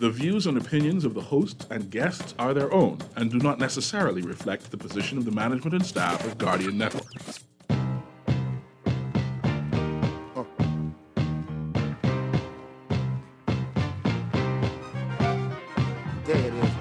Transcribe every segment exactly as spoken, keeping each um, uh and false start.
The views and opinions of the hosts and guests are their own and do not necessarily reflect the position of the management and staff of Guardian Network. There it is.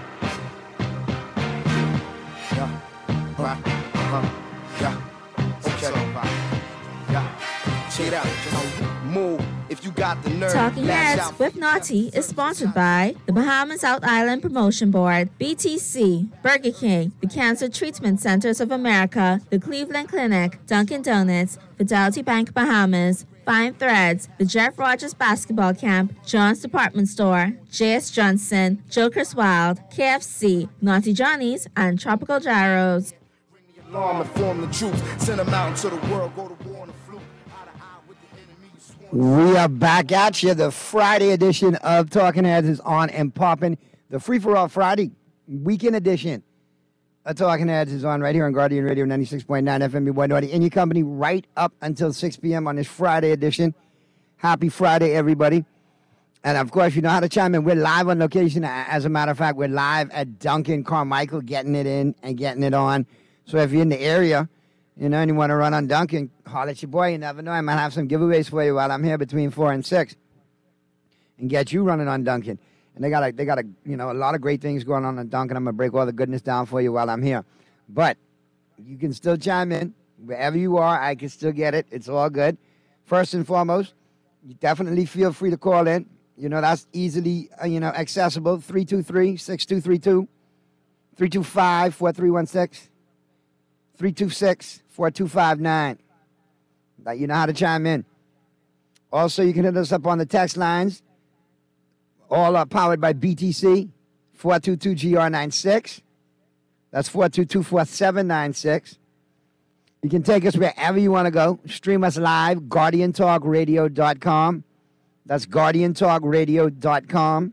Yeah. Right. Uh-huh. Yeah. Okay. Yeah. Check it out. Just move. If you got the nerve. Talking Heads with Naughty is sponsored by the Bahamas South Island Promotion Board, B T C, Burger King, the Cancer Treatment Centers of America, the Cleveland Clinic, Dunkin' Donuts, Fidelity Bank Bahamas, Fine Threads, the Jeff Rogers Basketball Camp, John's Department Store, J S Johnson, Joker's Wild, K F C, Naughty Johnny's, and Tropical Gyros. Ring the alarm and form the troops. Send them out into the world. Go to war on the flu. Eye to eye with the enemy. We are back at you. The Friday edition of Talking Heads is on and popping. The Free For All Friday weekend edition of Talking Heads is on right here on Guardian Radio ninety-six point nine F M. Your boy Naughty in your company right up until six p.m. on this Friday edition. Happy Friday, everybody. And, of course, you know how to chime in. We're live on location. As a matter of fact, we're live at Duncan Carmichael, getting it in and getting it on. So if you're in the area, you know, and you want to run on Duncan, holler at your boy. You never know. I might have some giveaways for you while I'm here between four and six and get you running on Duncan. And they got a, they got a, you know, a lot of great things going on on Duncan. I'm going to break all the goodness down for you while I'm here. But you can still chime in. Wherever you are, I can still get it. It's all good. First and foremost, you definitely feel free to call in. You know, that's easily, uh, you know, accessible. three two three, six two three two, three two five, four three one six. three two six, four two five nine. You know how to chime in. Also, you can hit us up on the text lines. All are powered by B T C, four two two G R nine six. That's four two two, four seven nine six. You can take us wherever you want to go. Stream us live, guardian talk radio dot com. That's guardian talk radio dot com.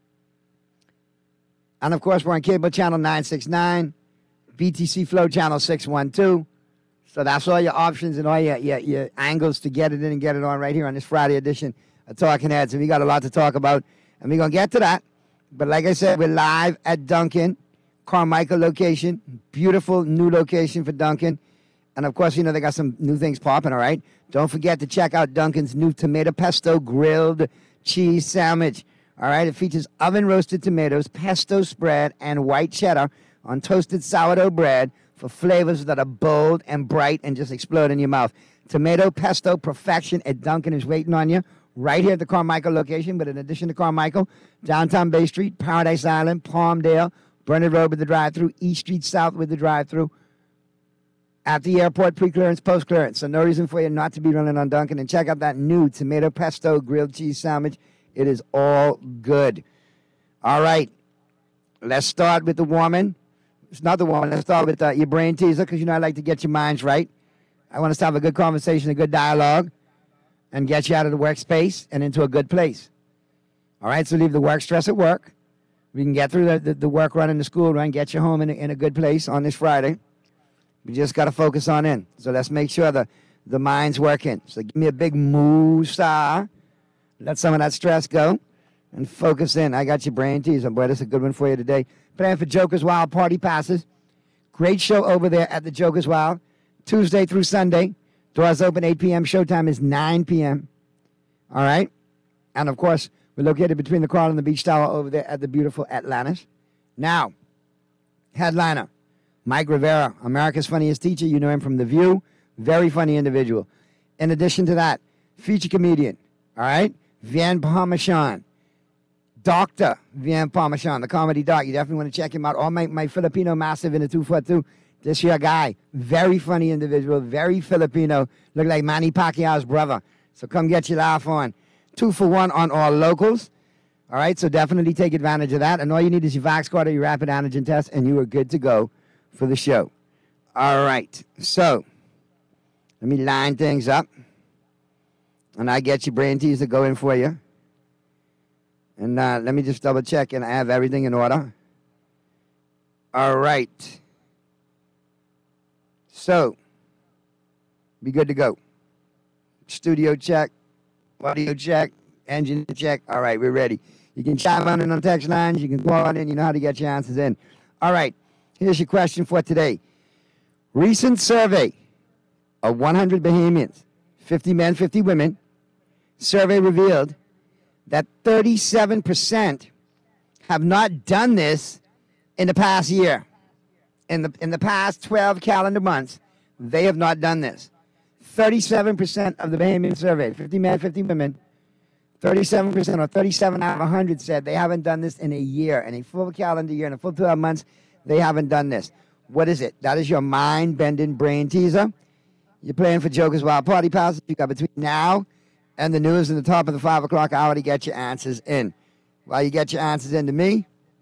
And, of course, we're on cable channel nine sixty-nine. B T C Flow Channel six one two. So that's all your options and all your, your, your angles to get it in and get it on right here on this Friday edition of Talking Heads. And we got a lot to talk about, and we're going to get to that. But like I said, we're live at Duncan, Carmichael location. Beautiful new location for Duncan. And, of course, you know, they got some new things popping, all right? Don't forget to check out Duncan's new tomato pesto grilled cheese sandwich. All right, it features oven-roasted tomatoes, pesto spread, and white cheddar on toasted sourdough bread for flavors that are bold and bright and just explode in your mouth. Tomato pesto perfection at Duncan is waiting on you right here at the Carmichael location. But in addition to Carmichael, downtown Bay Street, Paradise Island, Palmdale, Burnett Road with the drive-thru, East Street South with the drive-thru, at the airport, pre-clearance, post-clearance. So no reason for you not to be running on Duncan. And check out that new tomato pesto grilled cheese sandwich. It is all good. All right, let's start with the warming. It's not the one. Let's start with uh, your brain teaser because, you know, I like to get your minds right. I want us to have a good conversation, a good dialogue, and get you out of the workspace and into a good place. All right, so leave the work stress at work. We can get through the, the, the work run and the school run, get you home in a, in a good place on this Friday. We just got to focus on in. So let's make sure the, the mind's working. So give me a big moo-sah. Let some of that stress go and focus in. I got your brain teaser. Boy, that's a good one for you today. Playing for Joker's Wild Party Passes. Great show over there at the Joker's Wild. Tuesday through Sunday. Doors open eight p.m. Showtime is nine p.m. All right? And, of course, we're located between the Coral and the Beach Tower over there at the beautiful Atlantis. Now, headliner, Mike Rivera, America's Funniest Teacher. You know him from The View. Very funny individual. In addition to that, feature comedian. All right? Vian Parmesan. Doctor Vian Parmesan, the comedy doc. You definitely want to check him out. All my, my Filipino massive in the two foot two. This your guy. Very funny individual. Very Filipino. Look like Manny Pacquiao's brother. So come get your laugh on. Two for one on all locals. All right, so definitely take advantage of that. And all you need is your Vax card or your rapid antigen test, and you are good to go for the show. All right, so let me line things up. And I get your brain teaser going for you. And uh, let me just double check and I have everything in order. All right. So, be good to go. Studio check, audio check, Engine check. All right, we're ready. You can chime on in on text lines. You can call on in. You know how to get your answers in. All right, here's your question for today. Recent survey of one hundred Bahamians, fifty men, fifty women, survey revealed that thirty-seven percent have not done this in the past year. In the, in the past twelve calendar months, they have not done this. thirty-seven percent of the Bahamian survey, fifty men, fifty women, thirty-seven percent or thirty-seven out of one hundred said they haven't done this in a year. In a full calendar year, in a full twelve months, they haven't done this. What is it? That is your mind-bending brain teaser. You're playing for Joker's Wild Party Passes. You got between now and the news in the top of the five o'clock hour to get your answers in. While you get your answers in to me,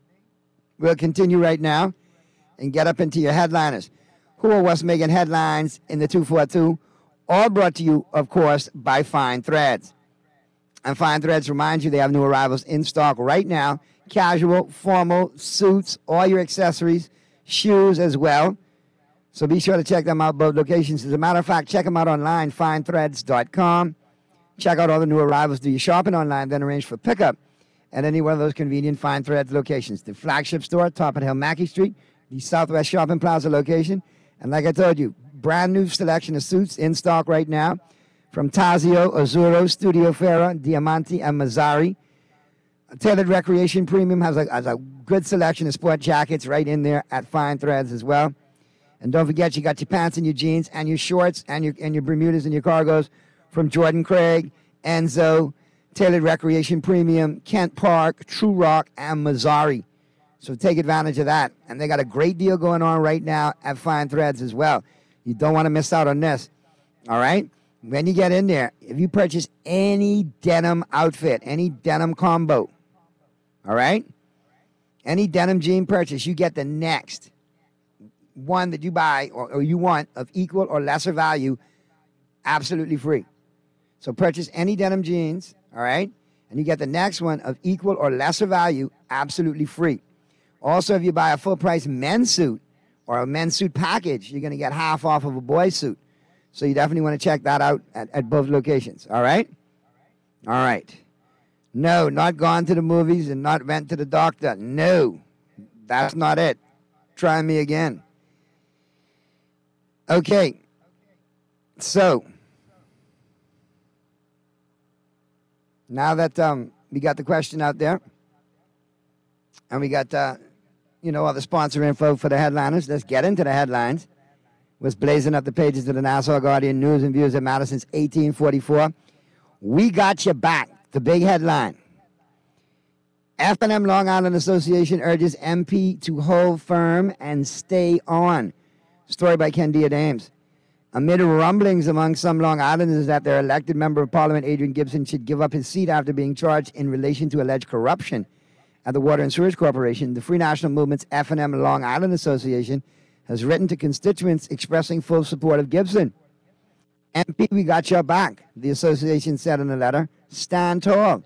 we'll continue right now and get up into your headliners. Who are what's making headlines in the two forty-two? All brought to you, of course, by Fine Threads. And Fine Threads reminds you they have new arrivals in stock right now. Casual, formal, suits, all your accessories, shoes as well. So be sure to check them out, both locations. As a matter of fact, check them out online, fine threads dot com. Check out all the new arrivals. Do your shopping online, then arrange for pickup at any one of those convenient Fine Threads locations. The flagship store, top of Hill Mackey Street, the Southwest Shopping Plaza location. And like I told you, brand new selection of suits in stock right now from Tazio, Azzurro, Studio Ferra, Diamante, and Mazzari. Tailored Recreation Premium has a, has a good selection of sport jackets right in there at Fine Threads as well. And don't forget, you got your pants and your jeans and your shorts and your and your Bermudas and your cargos from Jordan Craig, Enzo, Tailored Recreation Premium, Kent Park, True Rock, and Mazzari. So take advantage of that. And they got a great deal going on right now at Fine Threads as well. You don't want to miss out on this. All right? When you get in there, if you purchase any denim outfit, any denim combo, all right? Any denim jean purchase, you get the next one that you buy or, or you want of equal or lesser value absolutely free. So purchase any denim jeans, all right? And you get the next one of equal or lesser value absolutely free. Also, if you buy a full-price men's suit or a men's suit package, you're going to get half off of a boy's suit. So you definitely want to check that out at, at both locations, all right? All right. No, not gone to the movies and not went to the doctor. No, that's not it. Try me again. Okay. So, now that um, we got the question out there, and we got, uh, you know, all the sponsor info for the headliners, let's get into the headlines. Was blazing up the pages of the Nassau Guardian News and Views that matter since eighteen forty-four. We got your back. The big headline. F and M Long Island Association urges M P to hold firm and stay on. Story by Ken Diadames. Amid rumblings among some Long Islanders that their elected member of Parliament, Adrian Gibson, should give up his seat after being charged in relation to alleged corruption at the Water and Sewage Corporation, the Free National Movement's F and M Long Island Association has written to constituents expressing full support of Gibson. M P, we got your back, the association said in a letter. Stand tall.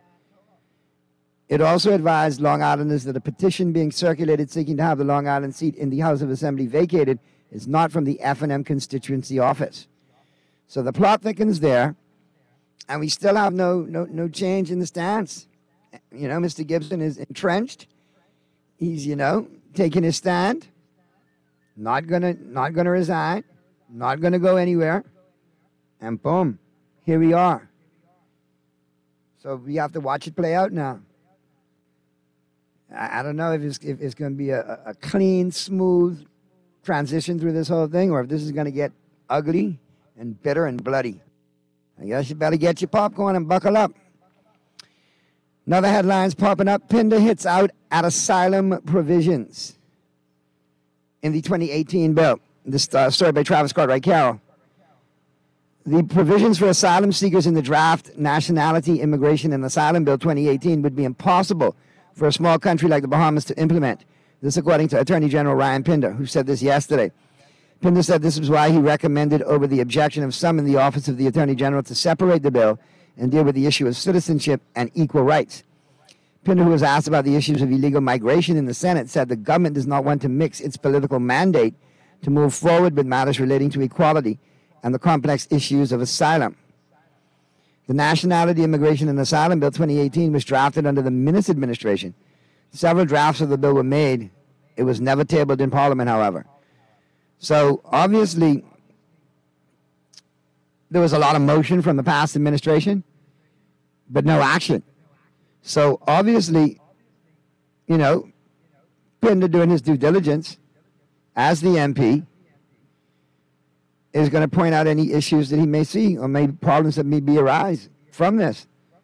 It also advised Long Islanders that a petition being circulated seeking to have the Long Island seat in the House of Assembly vacated is not from the F and M constituency office. So the plot thickens there, and we still have no, no, no change in the stance. You know, Mister Gibson is entrenched. He's, you know, taking his stand. Not gonna, not gonna resign. Not gonna go anywhere. And boom, here we are. So we have to watch it play out now. I, I don't know if it's, if it's going to be a, a clean, smooth transition through this whole thing, or if this is going to get ugly and bitter and bloody. I guess you better get your popcorn and buckle up. Another headline's popping up. Pinder hits out at asylum provisions in the twenty eighteen bill. This uh, story by Travis Cartwright Carroll. The provisions for asylum seekers in the draft Nationality, Immigration, and Asylum Bill twenty eighteen would be impossible for a small country like the Bahamas to implement. This according to Attorney General Ryan Pinder, who said this yesterday. Pinder said this is why he recommended over the objection of some in the Office of the Attorney General to separate the bill and deal with the issue of citizenship and equal rights. Pinder, who was asked about the issues of illegal migration in the Senate, said the government does not want to mix its political mandate to move forward with matters relating to equality and the complex issues of asylum. The Nationality, Immigration, and Asylum Bill twenty eighteen was drafted under the Minnis administration. Several drafts of the bill were made. It was never tabled in Parliament, however. So, obviously, there was a lot of motion from the past administration, but no action. So, obviously, you know, Pinder doing his due diligence as the M P is going to point out any issues that he may see or maybe problems that may be arise from this.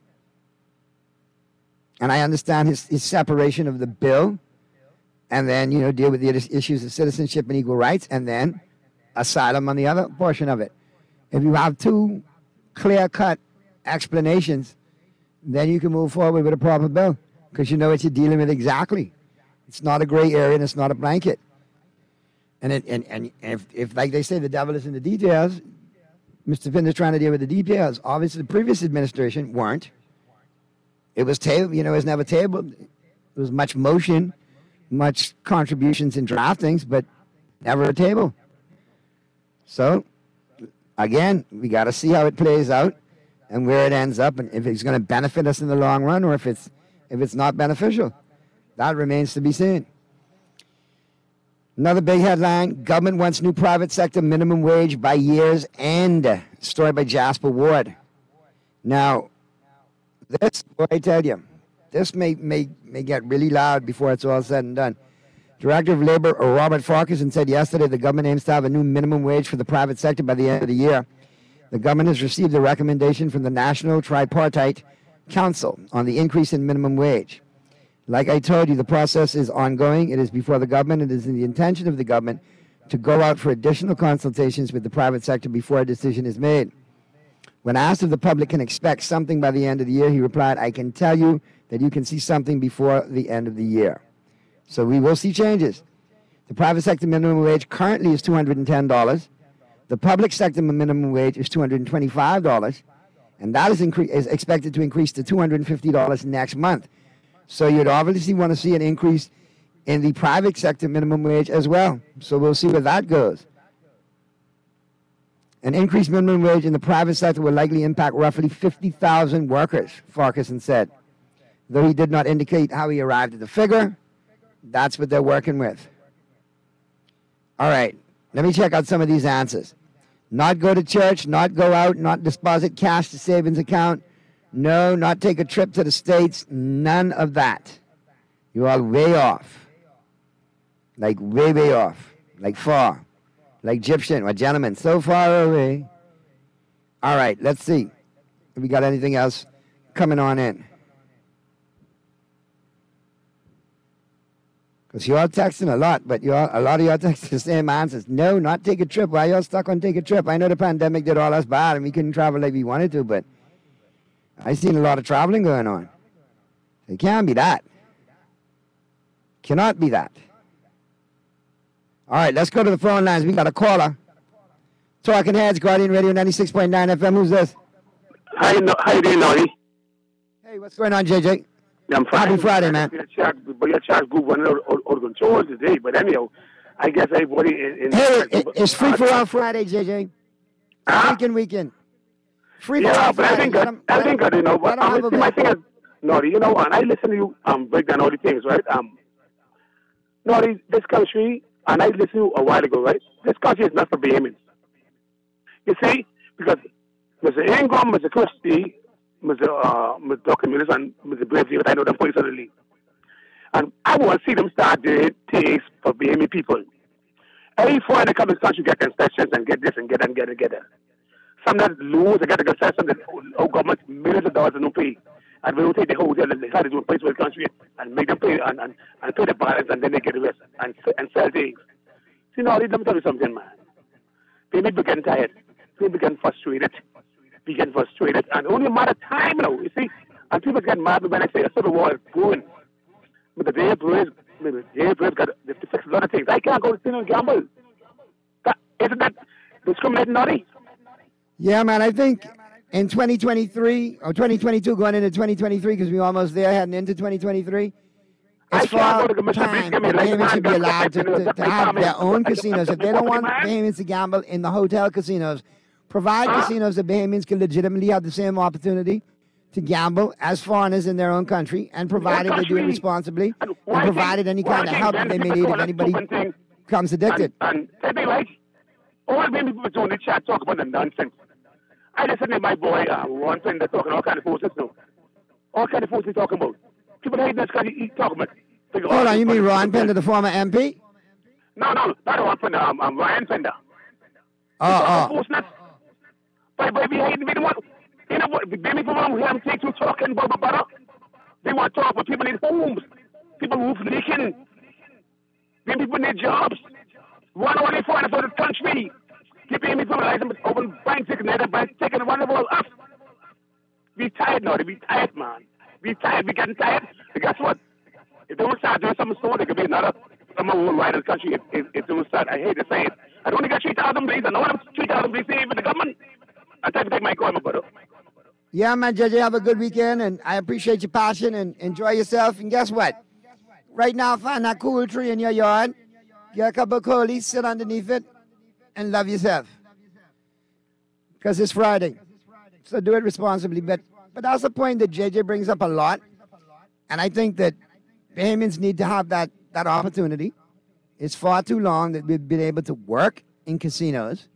And I understand his, his separation of the bill and then, you know, deal with the issues of citizenship and equal rights and then asylum on the other portion of it. If you have two clear-cut explanations, then you can move forward with a proper bill because you know what you're dealing with exactly. It's not a gray area and it's not a blanket. And it, and, and if, if, like they say, the devil is in the details, Mister Pinder's trying to deal with the details. Obviously, the previous administration weren't. It was tabled, you know, it was never tabled. There was much motion, much contributions in draftings, but never a table. So, again, we got to see how it plays out and where it ends up, and if it's going to benefit us in the long run, or if it's if it's not beneficial. That remains to be seen. Another big headline, government wants new private sector minimum wage by year's end. Story by Jasper Ward. Now, this, what I tell you, this may, may, may get really loud before it's all said and done. Director of Labor Robert Farquharson said yesterday the government aims to have a new minimum wage for the private sector by the end of the year. The government has received a recommendation from the National Tripartite Council on the increase in minimum wage. Like I told you, the process is ongoing. It is before the government. It is in the intention of the government to go out for additional consultations with the private sector before a decision is made. When asked if the public can expect something by the end of the year, he replied, I can tell you that you can see something before the end of the year. So we will see changes. The private sector minimum wage currently is two hundred ten dollars. The public sector minimum wage is two hundred twenty-five dollars. And that is, incre- is expected to increase to two hundred fifty dollars next month. So you'd obviously want to see an increase in the private sector minimum wage as well. So we'll see where that goes. An increased minimum wage in the private sector will likely impact roughly fifty thousand workers, Farquharson said. Though he did not indicate how he arrived at the figure, that's what they're working with. All right, let me check out some of these answers. Not go to church, not go out, not deposit cash to savings account. No, not take a trip to the States. None of that. You're all way off. Like way, way off. Like far. Like Egyptian or gentlemen, so far away. All right, let's see if we got anything else coming on in. Because you're all texting a lot, but you're, a lot of y'all texting the same answers. No, not take a trip. Why y'all stuck on take a trip? I know the pandemic did all us bad and we couldn't travel like we wanted to, but I've seen a lot of traveling going on. It can't be that. Cannot be that. All right, let's go to the phone lines. We got a caller. Talking Heads, Guardian Radio ninety-six point nine F M. Who's this? How you, know, how you doing, Noddy? Hey, what's going on, J J? I'm fine. Happy Friday, man. But your charge group went out of control today. But anyhow, I guess everybody in... in hey, it, it's free for all Friday, J J. Huh? Weekend, weekend. Free for yeah, all but Friday. everything good. Everything good, you know. But um, see, my thing is, Noddy, you know what? I listen to you um, break down all the things, right? Um, Noddy, this country, and I listened to you a while ago, right? This country is not for Bahamians. You see? Because Mister Ingram, Mister Christie, Mister Uh, Mister Doctor Millis, and Mister Brave, I know them personally. And I want to see them start doing things for Bahamian people. Every foreigner come to this country get concessions and get this and get that and get it, get that. Some that lose and get the concession that oh, government millions of dollars and don't pay. And we don't take the whole deal and they try to do a place for the country and make them pay and, and, and pay the balance and then they get the rest and, and sell things. See, now, let me tell you something, man. People getting tired. People getting frustrated. People getting frustrated. And only a matter of time now, you see. And people get mad when I say a civil war is brewing. But the day of brewing, the day of brewing got to fix a lot of things. I can't go to sin and gamble. That, isn't that discriminating, Noddy? Yeah, man, I think in twenty twenty-three, or twenty twenty-two, going into twenty twenty-three, because we're almost there, heading into twenty twenty-three, it's far time that Bahamians should be allowed to, to, to have their own casinos. If they don't want Bahamians to gamble in the hotel casinos, Provide casinos that Bahamians can legitimately have the same opportunity to gamble as foreigners in their own country, and provided they do it responsibly, and provided any kind of help that they may need if anybody becomes addicted. And, and they like, all the people in the chat talk about the nonsense. I listen to my boy, uh, Ron Pender, talking all kind of fools now. All kind of fools he's talking about. People hate this because he's talking about. Hold on, you mean Ron Pender, the former M P? No, no, not Ron Pender, um, um, Ryan Pender. Oh, oh. But, but we hate, we don't want, you know what, many people don't hear them take you talking, blah, blah, blah. They want to talk, but people need homes. People roof leaking. Then people need jobs. One only foreigner for the country. Keep me from license, open banks, taking another bank, taking one of all up. We tired now, we tired, man. We tired, we getting tired. And guess what? If they don't start doing something soon, there could be another, some more right in the country if, if, if they don't start. I hate to say it. I only got three thousand please. I know I'm three thousand please saved in the government. I time to take my call, my brother. Yeah, man, J J, have a good weekend, and I appreciate your passion, and enjoy yourself. And guess what? Right now, find that cool tree in your yard, get a couple of coolies, sit underneath it, and love yourself. Because it's Friday. So do it responsibly. But but that's the point that J J brings up a lot. And I think that Bahamians need to have that, that opportunity. It's far too long that we've been able to work in casinos,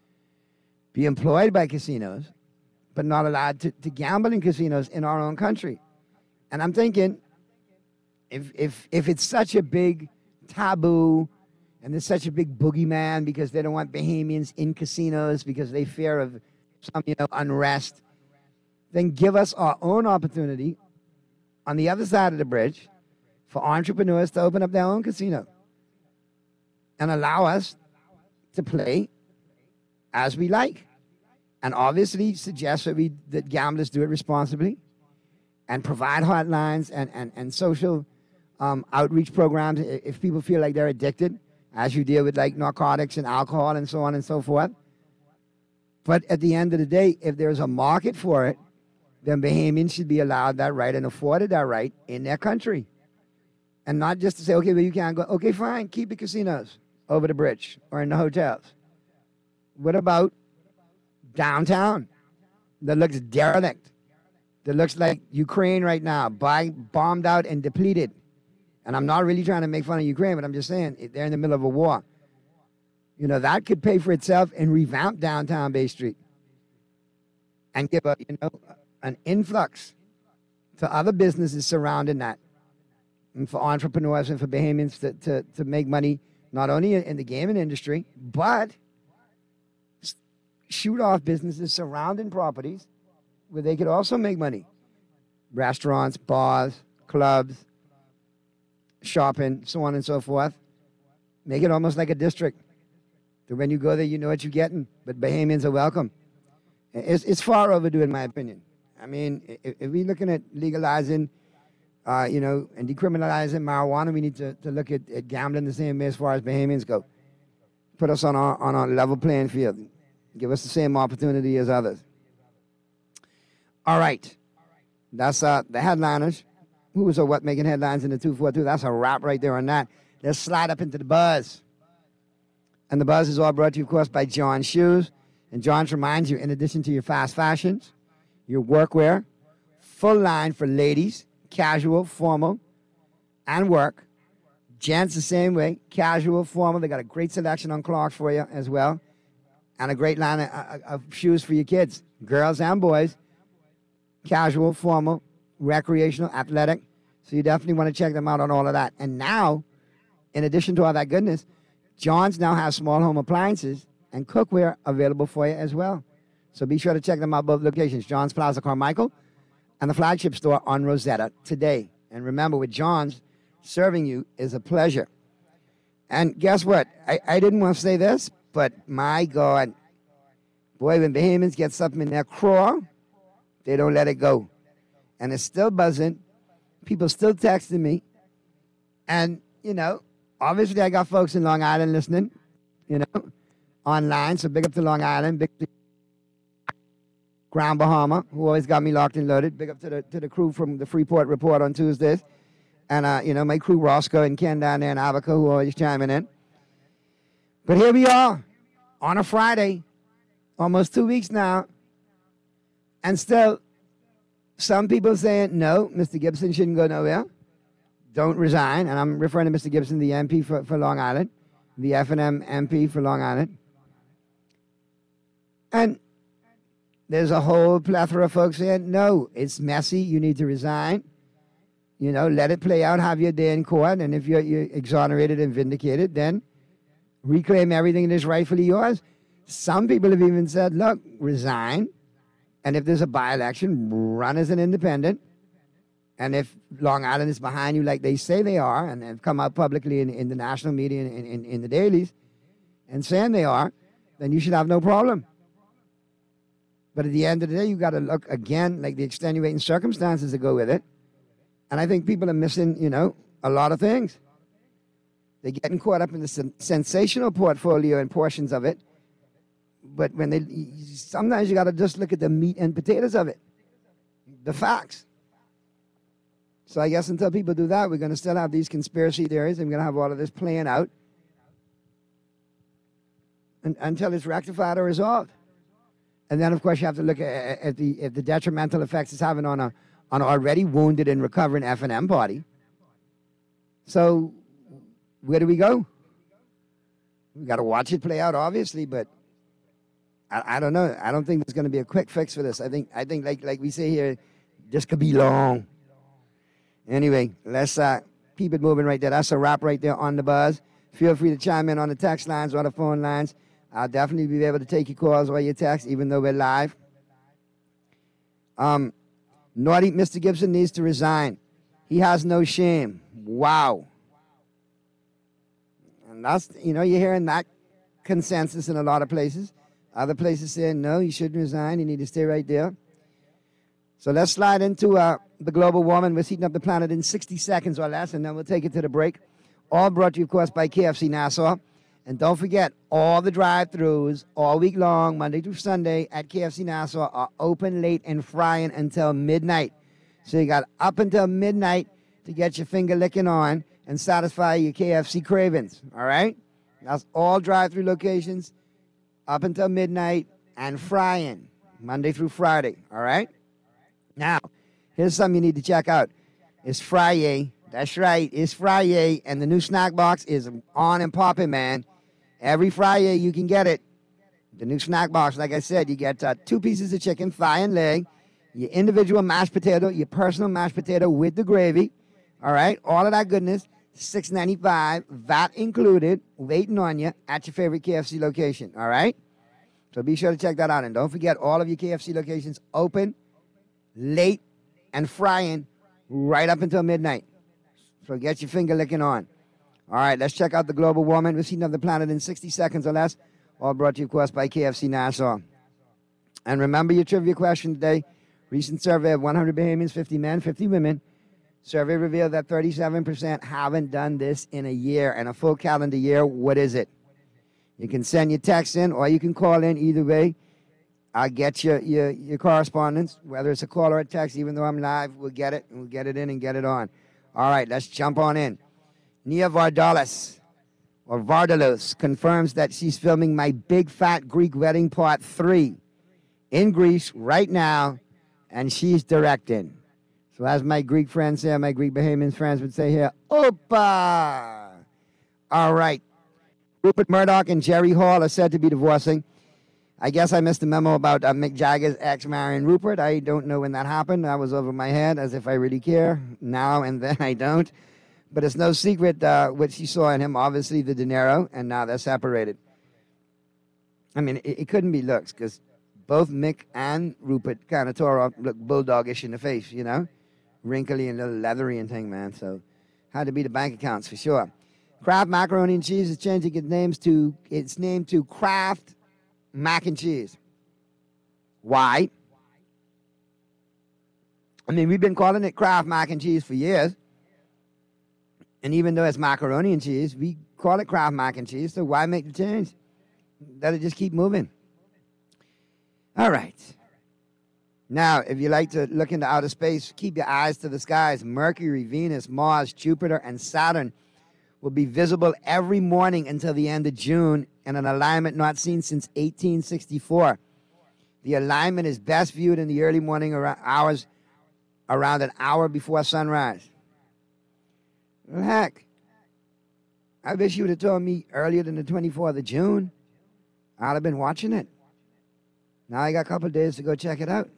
be employed by casinos, but not allowed to, to gamble in casinos in our own country. And I'm thinking, if if if it's such a big taboo and there's such a big boogeyman because they don't want Bahamians in casinos because they fear of some, you know, unrest, then give us our own opportunity on the other side of the bridge for entrepreneurs to open up their own casino and allow us to play as we like. And obviously suggest that, we, that gamblers do it responsibly and provide hotlines and, and, and social um, outreach programs if people feel like they're addicted, as you deal with like narcotics and alcohol and so on and so forth. But at the end of the day, if there's a market for it, then Bahamians should be allowed that right and afforded that right in their country. And not just to say, okay, well, you can't go. Okay, fine, keep the casinos over the bridge or in the hotels. What about downtown that looks derelict, that looks like Ukraine right now, by, bombed out and depleted? And I'm not really trying to make fun of Ukraine, but I'm just saying they're in the middle of a war. You know, that could pay for itself and revamp downtown Bay Street and give a, you know, an influx to other businesses surrounding that, and for entrepreneurs and for Bahamians to, to, to make money, not only in the gaming industry, but shoot off businesses surrounding properties where they could also make money. Restaurants, bars, clubs, shopping, so on and so forth. Make it almost like a district. So when you go there, you know what you're getting, but Bahamians are welcome. It's, it's far overdue, in my opinion. I mean, if, if we're looking at legalizing, uh, you know, and decriminalizing marijuana, we need to, to look at, at gambling the same way as far as Bahamians go. Put us on our, on our level playing field. Give us the same opportunity as others. All right. That's uh, the headliners. Who was or what making headlines in the two forty-two? That's a wrap right there on that. Let's slide up into the buzz. And the buzz is all brought to you, of course, by John Shoes. And John reminds you, in addition to your fast fashions, your workwear, full line for ladies, casual, formal, and work. Gents the same way, casual, formal. They got a great selection on Clarks for you as well. And a great line of, of shoes for your kids, girls and boys, casual, formal, recreational, athletic. So you definitely want to check them out on all of that. And now, in addition to all that goodness, John's now has small home appliances and cookware available for you as well. So be sure to check them out both locations, John's Plaza Carmichael and the flagship store on Rosetta today. And remember, with John's, serving you is a pleasure. And guess what? I, I didn't want to say this, but my God, boy, when Bahamians get something in their craw, they don't let it go. And it's still buzzing. People still texting me. And, you know, obviously I got folks in Long Island listening, you know, online. So big up to Long Island. Big up to Grand Bahama, who always got me locked and loaded. Big up to the to the crew from the Freeport Report on Tuesdays. And, uh, you know, my crew, Roscoe and Ken down there in Abaca, who always chiming in. But here we are on a Friday, almost two weeks now, and still some people saying, no, Mister Gibson shouldn't go nowhere. Don't resign. And I'm referring to Mister Gibson, the M P for, for Long Island, the F and M M P for Long Island. And there's a whole plethora of folks saying, no, it's messy. You need to resign. You know, let it play out. Have your day in court. And if you're, you're exonerated and vindicated, then reclaim everything that is rightfully yours. Some people have even said, look, resign. And if there's a by-election, run as an independent. And if Long Island is behind you like they say they are, and have come out publicly in, in the national media and in, in, in the dailies and saying they are, then you should have no problem. But at the end of the day, you got to look, again, like the extenuating circumstances that go with it. And I think people are missing, you know, a lot of things. They're getting caught up in the sen- sensational portfolio and portions of it. But when they, sometimes you got to just look at the meat and potatoes of it, the facts. So I guess until people do that, we're going to still have these conspiracy theories, and we're going to have all of this playing out and, until it's rectified or resolved. And then, of course, you have to look at, at the at the detrimental effects it's having on a on an already wounded and recovering F and M party. So where do we go? We got to watch it play out, obviously, but I, I don't know. I don't think there's going to be a quick fix for this. I think I think like like we say here, this could be long. Anyway, let's uh, keep it moving right there. That's a wrap right there on the buzz. Feel free to chime in on the text lines or the phone lines. I'll definitely be able to take your calls or your texts, even though we're live. Um, naughty Mister Gibson needs to resign. He has no shame. Wow. And that's, you know, you're hearing that consensus in a lot of places. Other places saying, no, you shouldn't resign. You need to stay right there. So let's slide into uh, the global warming. We're heating up the planet in sixty seconds or less, and then we'll take it to the break. All brought to you, of course, by K F C Nassau. And don't forget, all the drive-thrus all week long, Monday through Sunday, at K F C Nassau are open late and frying until midnight. So you got up until midnight to get your finger licking on and satisfy your K F C cravings, all right? That's all drive-thru locations up until midnight and frying, Monday through Friday, all right? Now, here's something you need to check out. It's Friday. That's right. It's Friday, and the new snack box is on and popping, man. Every Friday you can get it. The new snack box, like I said, you get uh, two pieces of chicken, thigh and leg, your individual mashed potato, your personal mashed potato with the gravy. All right? All of that goodness, six ninety-five, V A T included, waiting on you at your favorite K F C location. All right? So be sure to check that out. And don't forget, all of your K F C locations open, late, and frying right up until midnight. So get your finger licking on. All right, let's check out the global warming. We've seen of the planet in sixty seconds or less. All brought to you, of course, by K F C Nassau. And remember your trivia question today. Recent survey of one hundred Bahamians, fifty men, fifty women. Survey revealed that thirty-seven percent haven't done this in a year. And a full calendar year, what is it? You can send your text in or you can call in. Either way, I'll get your, your, your correspondence. Whether it's a call or a text, even though I'm live, we'll get it. And we'll get it in and get it on. All right, let's jump on in. Nia Vardalos, or Vardalos, confirms that she's filming My Big Fat Greek Wedding Part three in Greece right now, and she's directing. So as my Greek friends say, my Greek Bahamian friends would say here, Opa! All right. Rupert Murdoch and Jerry Hall are said to be divorcing. I guess I missed the memo about uh, Mick Jagger's ex marrying Rupert. I don't know when that happened. That was over my head, as if I really care. Now and then I don't. But it's no secret uh, what she saw in him, obviously the dinero, and now they're separated. I mean, it, it couldn't be looks, because both Mick and Rupert kind of tore up, look bulldogish in the face, you know? Wrinkly and a little leathery and thing, man. So, had to be the bank accounts for sure. Kraft Macaroni and Cheese is changing its names to its name to Kraft Mac and Cheese. Why? I mean, we've been calling it Kraft Mac and Cheese for years. And even though it's macaroni and cheese, we call it Kraft Mac and Cheese, so why make the change? Let it just keep moving. All right. Now, if you like to look into outer space, keep your eyes to the skies. Mercury, Venus, Mars, Jupiter, and Saturn will be visible every morning until the end of June in an alignment not seen since eighteen sixty-four. The alignment is best viewed in the early morning hours around an hour before sunrise. Well, heck, I wish you would have told me earlier than the twenty-fourth of June. I'd have been watching it. Now I got a couple of days to go check it out.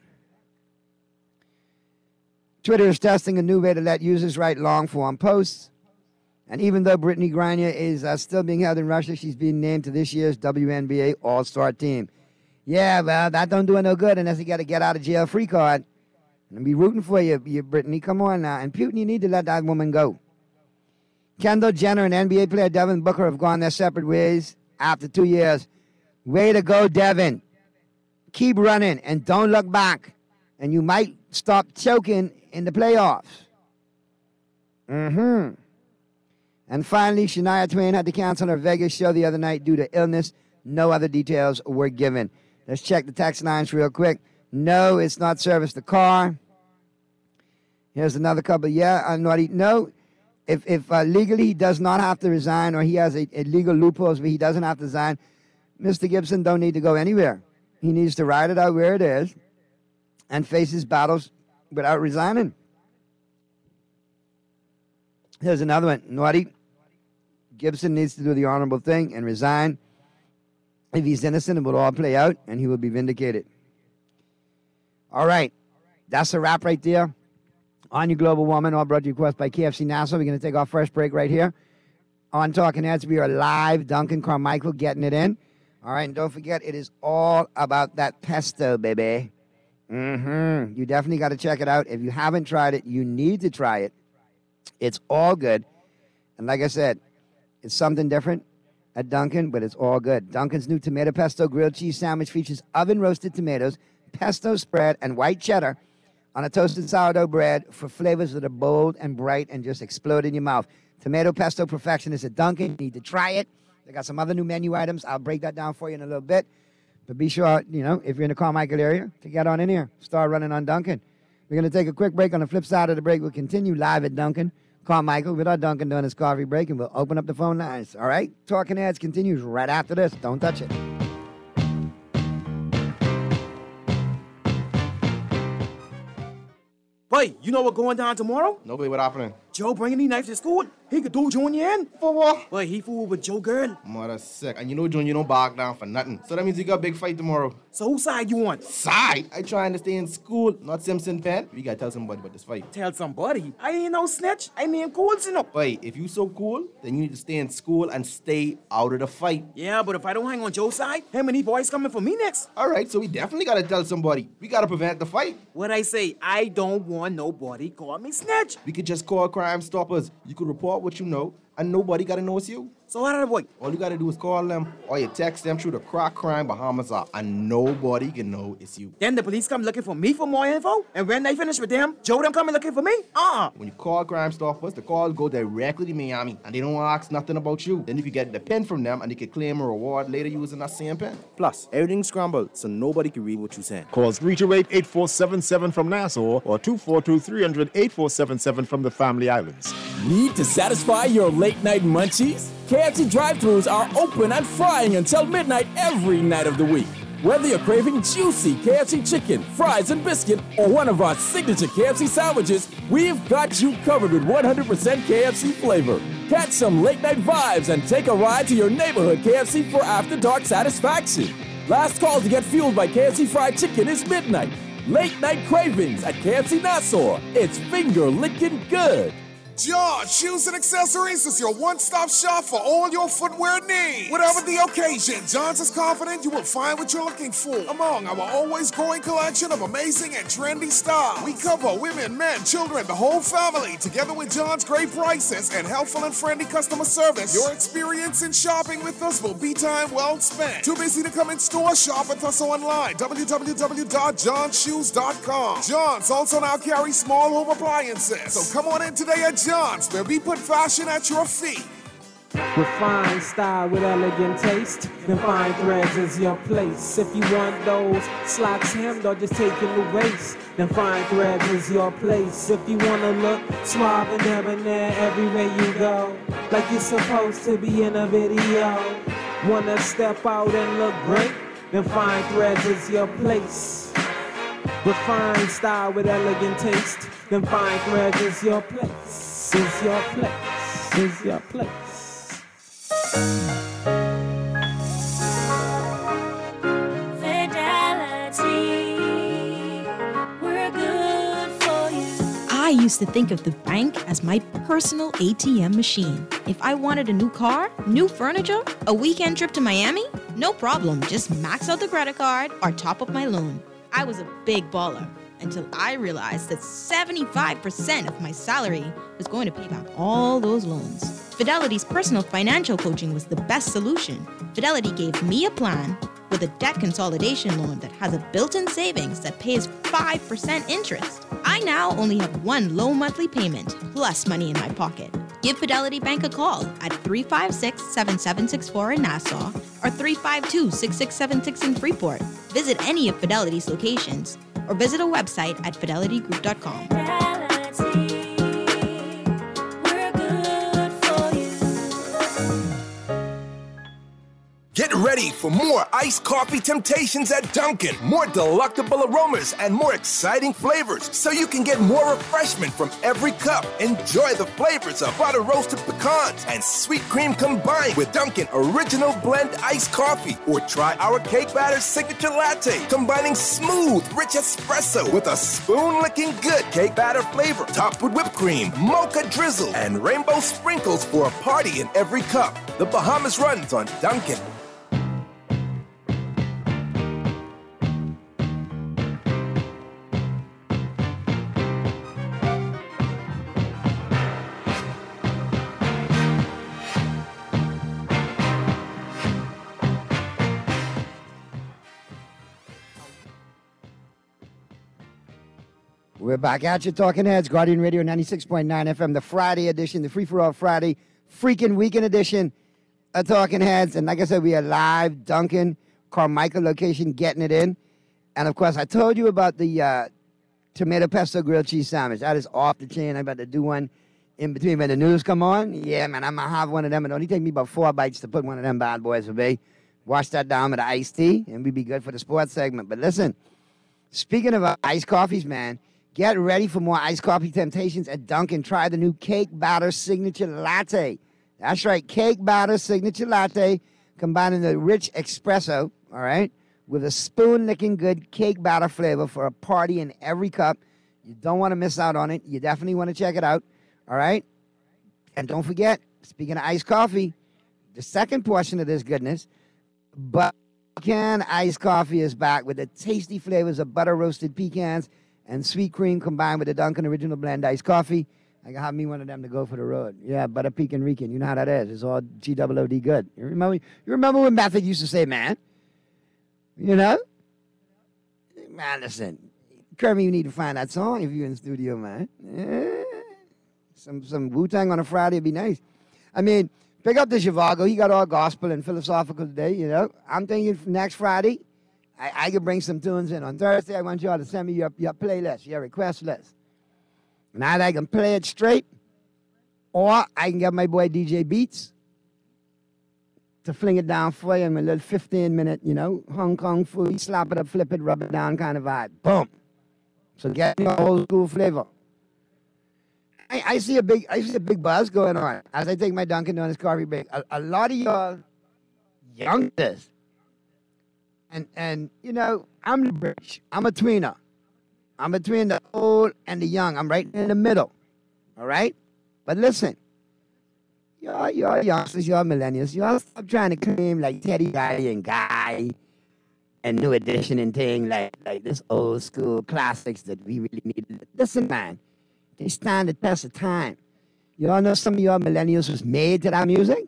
Twitter is testing a new way to let users write long-form posts. And even though Brittany Griner is uh, still being held in Russia, she's being named to this year's W N B A All-Star team. Yeah, well, that don't do her no good unless you got a get-out-of-jail-free card. And be rooting for you, you, Brittany. Come on now. And Putin, you need to let that woman go. Kendall Jenner and N B A player Devin Booker have gone their separate ways after two years. Way to go, Devin. Keep running and don't look back. And you might stop choking in the playoffs. Mm-hmm. And finally, Shania Twain had to cancel her Vegas show the other night due to illness. No other details were given. Let's check the text lines real quick. No, it's not service the car. Here's another couple. Yeah, I'm not. No, if if uh, legally he does not have to resign, or he has a, a legal loopholes where he doesn't have to resign, Mister Gibson don't need to go anywhere. He needs to ride it out where it is and face his battles without resigning. Here's another one. Naughty. Gibson needs to do the honorable thing and resign. If he's innocent, it will all play out, and he will be vindicated. All right. That's a wrap right there. On Your Global Woman, all brought to you, of course, by K F C Nassau. We're going to take our first break right here. On Talking Heads, we are live. Duncan Carmichael getting it in. All right, and don't forget, it is all about that pesto, baby. Mm-hmm. You definitely got to check it out. If you haven't tried it, you need to try it. It's all good. And like I said, it's something different at Dunkin', but it's all good. Dunkin's new tomato pesto grilled cheese sandwich features oven-roasted tomatoes, pesto spread, and white cheddar on a toasted sourdough bread for flavors that are bold and bright and just explode in your mouth. Tomato pesto perfection is at Dunkin'. You need to try it. They got some other new menu items. I'll break that down for you in a little bit. But be sure, you know, if you're in the Carmichael area, to get on in here. Start running on Dunkin'. We're going to take a quick break. On the flip side of the break, we'll continue live at Dunkin'. Carmichael with our Dunkin' doing his coffee break, and we'll open up the phone lines. All right? Talking Heads continues right after this. Don't touch it. Wait, you know what's going down tomorrow? Nobody, what happening? Joe bringing these knives to school. He could do Junior in. For what? Wait, he fooled with Joe girl. Mother sick. And you know Junior don't back down for nothing. So that means you got a big fight tomorrow. So whose side you on? Side? I trying to stay in school, not Simpson Pen. We gotta tell somebody about this fight. Tell somebody? I ain't no snitch. I mean cool, you know. Wait, if you so cool, then you need to stay in school and stay out of the fight. Yeah, but if I don't hang on Joe's side, how many boys coming for me next? All right, so we definitely gotta tell somebody. We gotta prevent the fight. What I say, I don't want nobody call me snitch. We could just call Crime Stoppers. You could report what you know, and nobody gotta know it's you. So how did I avoid? All you gotta do is call them, or you text them through the Crack Crime Bahamas app, and nobody can know it's you. Then the police come looking for me for more info, and when they finish with them, Joe them coming looking for me? Uh-uh. When you call Crime Stoppers, the call go directly to Miami, and they don't ask nothing about you. Then you can get the pen from them, and they can claim a reward later using that same pen. Plus, everything's scrambled, so nobody can read what you're saying. Call three two eight, eight four seven seven from Nassau or two four two, three hundred, eight four seven seven from the Family Islands. Need to satisfy your late-night munchies? K F C drive-thrus are open and frying until midnight every night of the week. Whether you're craving juicy K F C chicken, fries, and biscuit, or one of our signature K F C sandwiches, we've got you covered with one hundred percent K F C flavor. Catch some late-night vibes and take a ride to your neighborhood K F C for after-dark satisfaction. Last call to get fueled by K F C fried chicken is midnight. Late-night cravings at K F C Nassau. It's finger-licking good. John Shoes and Accessories is your one-stop shop for all your footwear needs. Whatever the occasion, John's is confident you will find what you're looking for among our always growing collection of amazing and trendy styles. We cover women, men, children, the whole family. Together with John's great prices and helpful and friendly customer service, your experience in shopping with us will be time well spent. Too busy to come in store? Shop with us online, w w w dot john shoes dot com. John's also now carries small home appliances. So come on in today at John's, where we put fashion at your feet. Refined style with elegant taste, then fine threads is your place. If you want those slacks hemmed or just taking the waist, then fine threads is your place. If you wanna look suave and debonair everywhere you go, like you're supposed to be in a video, wanna step out and look great, then Fine Threads is your place. Refined style with elegant taste, then Fine Threads is your place, is your place, is your place. I used to think of the bank as my personal A T M machine. If I wanted a new car, new furniture, a weekend trip to Miami, no problem, just max out the credit card or top up my loan. I was a big baller until I realized that seventy-five percent of my salary was going to pay back all those loans. Fidelity's personal financial coaching was the best solution. Fidelity gave me a plan with a debt consolidation loan that has a built-in savings that pays five percent interest. I now only have one low monthly payment plus money in my pocket. Give Fidelity Bank a call at three five six, seven seven six four in Nassau or three five two, six six seven six in Freeport. Visit any of Fidelity's locations or visit a website at fidelity group dot com. Get ready for more iced coffee temptations at Dunkin'. More delectable aromas and more exciting flavors, so you can get more refreshment from every cup. Enjoy the flavors of butter roasted pecans and sweet cream combined with Dunkin' Original Blend iced coffee. Or try our cake batter signature latte, combining smooth, rich espresso with a spoon-licking good cake batter flavor, topped with whipped cream, mocha drizzle, and rainbow sprinkles for a party in every cup. The Bahamas runs on Dunkin'. We're back at you, Talking Heads, Guardian Radio ninety-six point nine F M, the Friday edition, the Free For All Friday, freaking weekend edition of Talking Heads. And like I said, we are live, Dunkin', Carmichael location, getting it in. And of course, I told you about the uh, tomato pesto grilled cheese sandwich. That is off the chain. I'm about to do one in between when the news come on. Yeah, man, I'm going to have one of them. It only take me about four bites to put one of them bad boys away. Wash that down with an iced tea, and we'd be good for the sports segment. But listen, speaking of uh, iced coffees, man, get ready for more iced coffee temptations at Dunkin'. Try the new Cake Batter Signature Latte. That's right, Cake Batter Signature Latte, combining the rich espresso, all right, with a spoon-licking good cake batter flavor for a party in every cup. You don't want to miss out on it. You definitely want to check it out, all right? And don't forget, speaking of iced coffee, the second portion of this goodness, Buchan Iced Coffee is back with the tasty flavors of butter-roasted pecans and sweet cream combined with the Dunkin' Original Blend iced coffee. I can have me one of them to go for the road. Yeah, butter pecan Rican. You know how that is. It's all G O O D good. You remember, you remember when Method used to say, man? You know? Man, listen. Kermit, you need to find that song if you're in the studio, man. Yeah. Some, some Wu-Tang on a Friday would be nice. I mean, pick up the Zhivago. He got all gospel and philosophical today, you know. I'm thinking next Friday, I, I could bring some tunes in. On Thursday, I want y'all to send me your, your playlist, your request list. And either I can play it straight, or I can get my boy D J Beats to fling it down for you in a little fifteen-minute, you know, Hong Kong food, slap it up, flip it, rub it down kind of vibe. Boom. So get me a old school flavor. I, I see a big I see a big buzz going on as I take my Dunkin' Donuts coffee break. A, a lot of y'all youngsters. And, and you know, I'm the bridge. I'm a tweener. I'm between the old and the young. I'm right in the middle. All right? But listen, y'all, y'all youngsters, y'all millennials, y'all stop trying to claim like Teddy Riley and Guy and New Edition and thing like, like this old school classics that we really need. Listen, man, they stand the test of time. Y'all know some of y'all millennials was made to that music?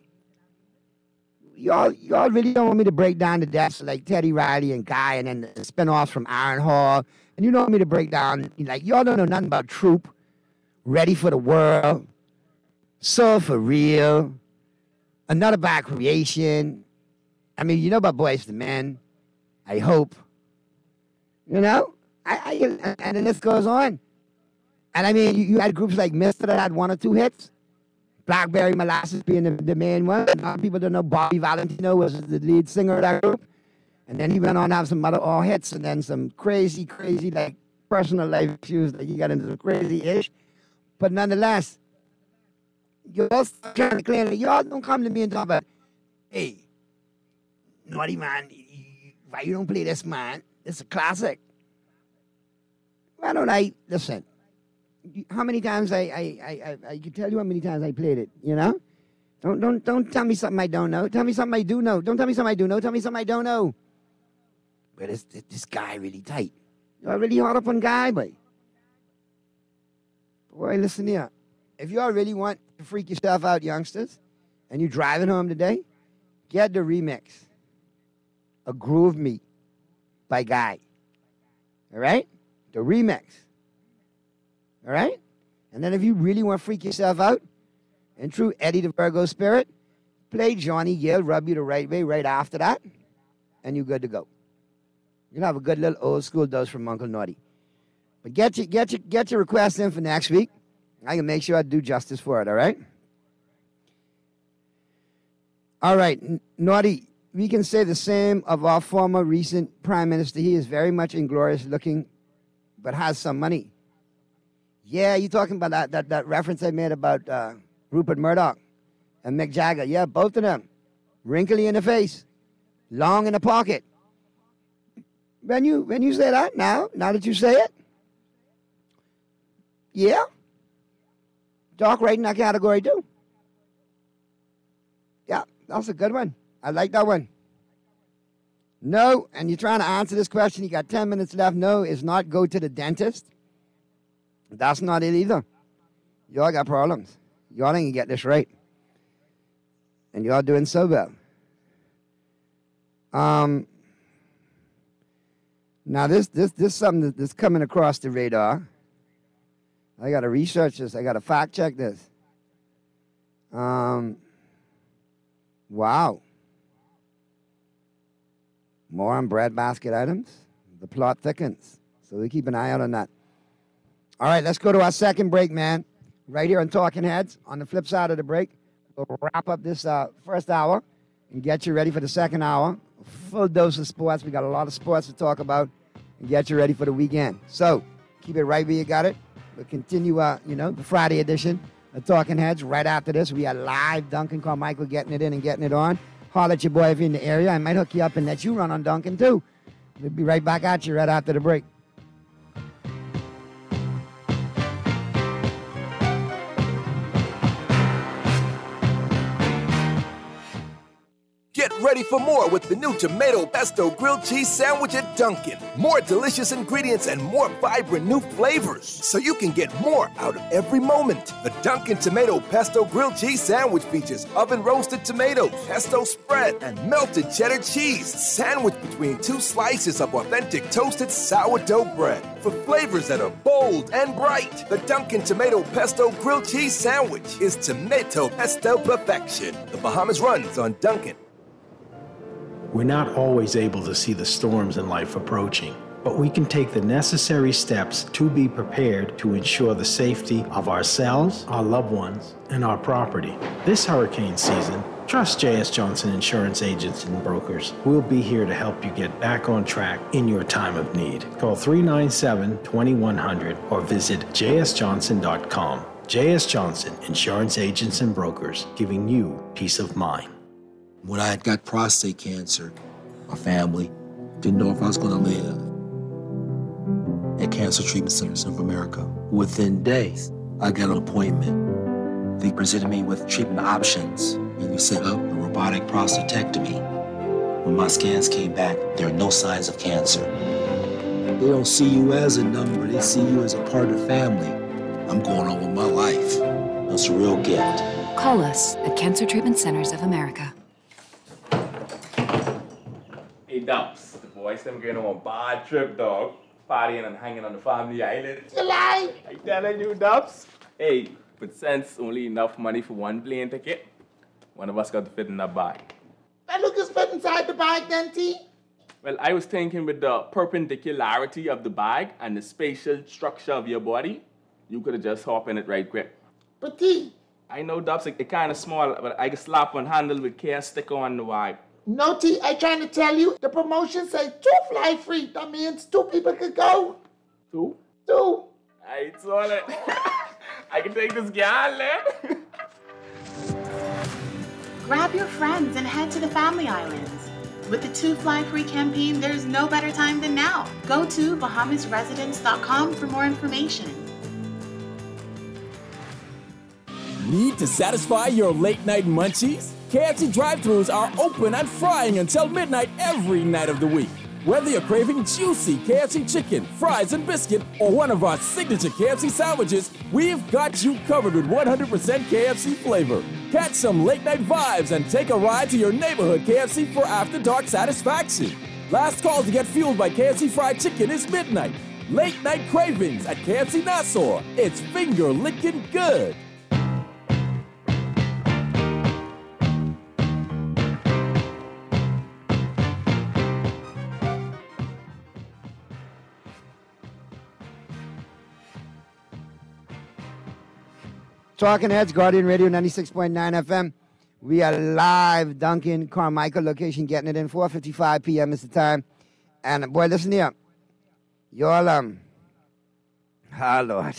Y'all, y'all really don't want me to break down the depths like Teddy Riley and Guy and then the spin-offs from Iron Hall. And you don't want me to break down, like, y'all don't know nothing about Troop, Ready for the World, Soul for Real, Another Bad Creation. I mean, you know about Boys to Men, I hope. You know? I, I And the list goes on. And I mean, you, you had groups like Mister that had one or two hits. Blackberry Molasses being the, the main one. A lot of people don't know Bobby Valentino was the lead singer of that group. And then he went on to have some other all hits and then some crazy, crazy, like, personal life issues that he got into some crazy-ish. But nonetheless, y'all start trying to claim that y'all don't come to me and talk about, hey, naughty man, why you don't play this, man? It's a classic. Why don't I, listen, how many times I, I, I, I, I can tell you how many times I played it, you know? Don't, don't, don't tell me something I don't know. Tell me something I do know. Don't tell me something I do know. Tell me something I don't know. But it's, this guy really tight. You're really hard up on guy, boy. Boy, listen here. If y'all really want to freak yourself out, youngsters, and you're driving home today, get the remix. A Groove Me by Guy. All right? The remix. All right? And then if you really want to freak yourself out, in true Eddie the Virgo spirit, play Johnny Gill, Rub You the Right Way right after that, and you're good to go. You're going to have a good little old school dose from Uncle Naughty. But get your, get your, get your request in for next week. I can make sure I do justice for it, all right? All right, N- Naughty, we can say the same of our former recent prime minister. He is very much inglorious looking, but has some money. Yeah, you talking about that, that, that reference I made about uh, Rupert Murdoch and Mick Jagger. Yeah, both of them. Wrinkly in the face, long in the pocket. When you when you say that now, now that you say it, yeah, Doc right in that category too. Yeah, that's a good one. I like that one. No, and you're trying to answer this question, you got ten minutes left. No, is not go to the dentist. That's not it either. Y'all got problems. Y'all ain't gonna get this right. And y'all doing so well. Um, now this this this is something that's coming across the radar. I gotta research this. I gotta fact check this. Um, wow. More on breadbasket items. The plot thickens. So we keep an eye out on that. All right, let's go to our second break, man. Right here on Talking Heads. On the flip side of the break, we'll wrap up this uh, first hour and get you ready for the second hour. A full dose of sports. We got a lot of sports to talk about and get you ready for the weekend. So keep it right where you got it. We'll continue, uh, you know, the Friday edition of Talking Heads. Right after this, we are live. Duncan Carmichael getting it in and getting it on. Holler at your boy if you're in the area. I might hook you up and let you run on Duncan, too. We'll be right back at you right after the break. Get ready for more with the new Tomato Pesto Grilled Cheese Sandwich at Dunkin'. More delicious ingredients and more vibrant new flavors, so you can get more out of every moment. The Dunkin' Tomato Pesto Grilled Cheese Sandwich features oven-roasted tomatoes, pesto spread, and melted cheddar cheese, sandwiched between two slices of authentic toasted sourdough bread. For flavors that are bold and bright, the Dunkin' Tomato Pesto Grilled Cheese Sandwich is tomato pesto perfection. The Bahamas runs on Dunkin'. We're not always able to see the storms in life approaching, but we can take the necessary steps to be prepared to ensure the safety of ourselves, our loved ones, and our property. This hurricane season, trust J S Johnson Insurance Agents and Brokers. We'll be here to help you get back on track in your time of need. Call three nine seven, two one zero zero or visit j s johnson dot com. J S Johnson Insurance Agents and Brokers, giving you peace of mind. When I got prostate cancer, my family didn't know if I was going to live. At Cancer Treatment Centers of America, within days, I got an appointment. They presented me with treatment options, and we set up a robotic prostatectomy. When my scans came back, there are no signs of cancer. They don't see you as a number, they see you as a part of the family. I'm going on with my life. That's a real gift. Call us at Cancer Treatment Centers of America. Hey, Dumps, the boys them going on a bad trip, dog. Partying and hanging on the family island. You lie! I telling you, Dumps. Hey, but since only enough money for one plane ticket, one of us got to fit in that bag. That look is fit inside the bag then, T. Well, I was thinking with the perpendicularity of the bag and the spatial structure of your body, you could have just hopped in it right quick. But T. I know, Dumps, it, it kind of small, but I can slap one handle with care sticker on the bag. No, T, I trying to tell you, the promotion says two fly free. That means two people could go. Two? Two. I saw it. I can take this gal, man. Grab your friends and head to the Family Islands. With the Two Fly Free campaign, there's no better time than now. Go to Bahamas Residence dot com for more information. Need to satisfy your late night munchies? K F C drive-thrus are open and frying until midnight every night of the week. Whether you're craving juicy K F C chicken, fries, and biscuit, or one of our signature K F C sandwiches, we've got you covered with one hundred percent K F C flavor. Catch some late night vibes and take a ride to your neighborhood K F C for after dark satisfaction. Last call to get fueled by K F C fried chicken is midnight. Late night cravings at K F C Nassau. It's finger licking good. Talking Heads, Guardian Radio ninety-six point nine F M. We are live, Duncan Carmichael location, getting it in. four fifty-five p.m. is the time. And boy, listen here. Y'all, um, ah, Lord.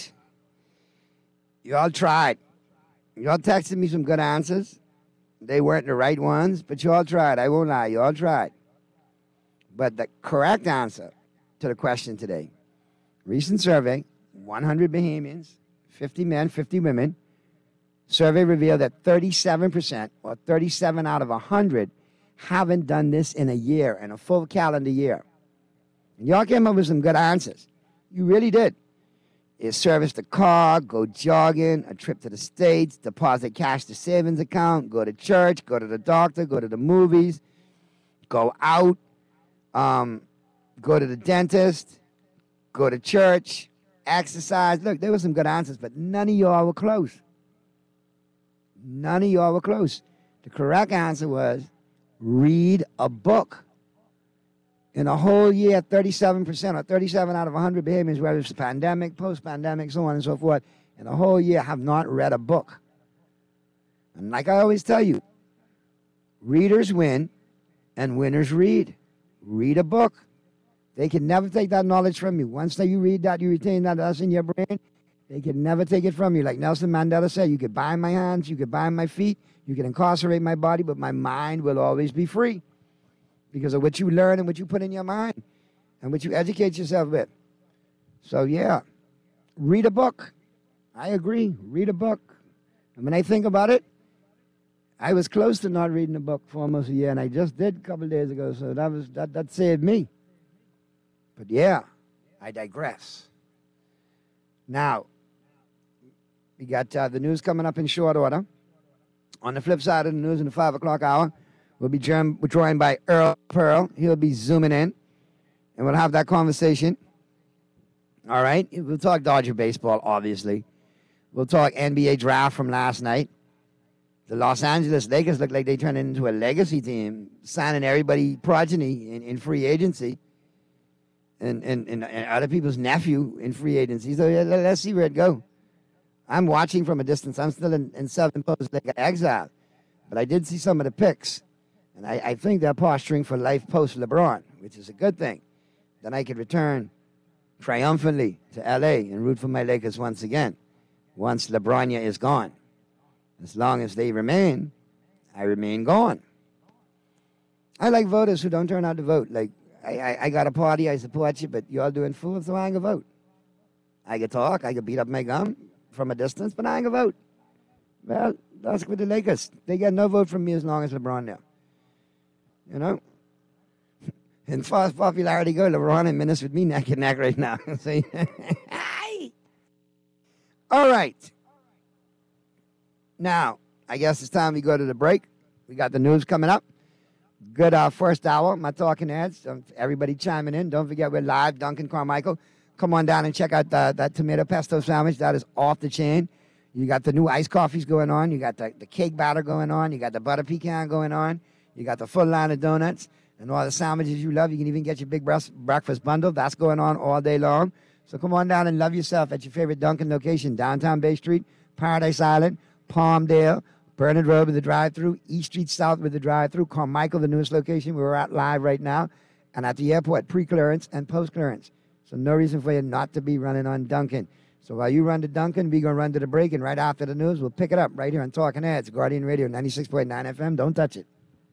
Y'all tried. Y'all texted me some good answers. They weren't the right ones, but y'all tried. I won't lie. Y'all tried. But the correct answer to the question today, recent survey, one hundred Bahamians, fifty men, fifty women. Survey revealed that thirty-seven percent, or thirty-seven out of one hundred, haven't done this in a year, in a full calendar year. And y'all came up with some good answers. You really did. It's service the car, go jogging, a trip to the States, deposit cash to savings account, go to church, go to the doctor, go to the movies, go out, um, go to the dentist, go to church, exercise. Look, there were some good answers, but none of y'all were close. None of y'all were close. The correct answer was read a book. In a whole year, thirty-seven percent or thirty-seven out of one hundred Bahamians, whether it's the pandemic, post-pandemic, so on and so forth, in a whole year have not read a book. And like I always tell you, readers win and winners read. Read a book. They can never take that knowledge from you. Once that you read that, you retain that, that's in your brain. They can never take it from you. Like Nelson Mandela said, you could bind my hands, you could bind my feet, you can incarcerate my body, but my mind will always be free because of what you learn and what you put in your mind and what you educate yourself with. So, yeah, read a book. I agree. Read a book. And when I think about it, I was close to not reading a book for almost a year, and I just did a couple of days ago, so that was that, that saved me. But, yeah, I digress. Now, we got uh, the news coming up in short order. On the flip side of the news in the five o'clock hour, we'll be joined, we're joined by Earl Pearl. He'll be zooming in, and we'll have that conversation. All right? We'll talk Dodger baseball, obviously. We'll talk N B A draft from last night. The Los Angeles Lakers look like they turned into a legacy team, signing everybody progeny in, in free agency. And, and, and, and other people's nephew in free agency. So yeah, let's see where it goes. I'm watching from a distance. I'm still in, in Southern Post like exile. But I did see some of the picks. And I, I think they're posturing for life post-LeBron, which is a good thing. Then I could return triumphantly to L A and root for my Lakers once again, once LeBronia is gone. As long as they remain, I remain gone. I like voters who don't turn out to vote. Like, I, I, I got a party, I support you, but y'all doing fools, so I ain't gonna vote. I could talk, I could beat up my gum from a distance, but I ain't gonna vote. Well, that's with the Lakers. They get no vote from me as long as LeBron there. You know? And far as popularity go, LeBron and Minutes with me neck and neck right now. See? All right. Now, I guess it's time we go to the break. We got the news coming up. Good uh, first hour, my talking heads. Um, everybody chiming in. Don't forget, we're live, Duncan Carmichael. Come on down and check out the, that tomato pesto sandwich. That is off the chain. You got the new iced coffees going on. You got the, the cake batter going on. You got the butter pecan going on. You got the full line of donuts and all the sandwiches you love. You can even get your big breakfast bundle. That's going on all day long. So come on down and love yourself at your favorite Duncan location, downtown Bay Street, Paradise Island, Palmdale, Bernard Road with the drive-thru, East Street South with the drive-thru, Carmichael, the newest location we're at live right now, and at the airport, pre-clearance and post-clearance. So no reason for you not to be running on Duncan. So while you run to Duncan, we're going to run to the break, and right after the news, we'll pick it up right here on Talking Heads, Guardian Radio, ninety-six point nine F M. Don't touch it.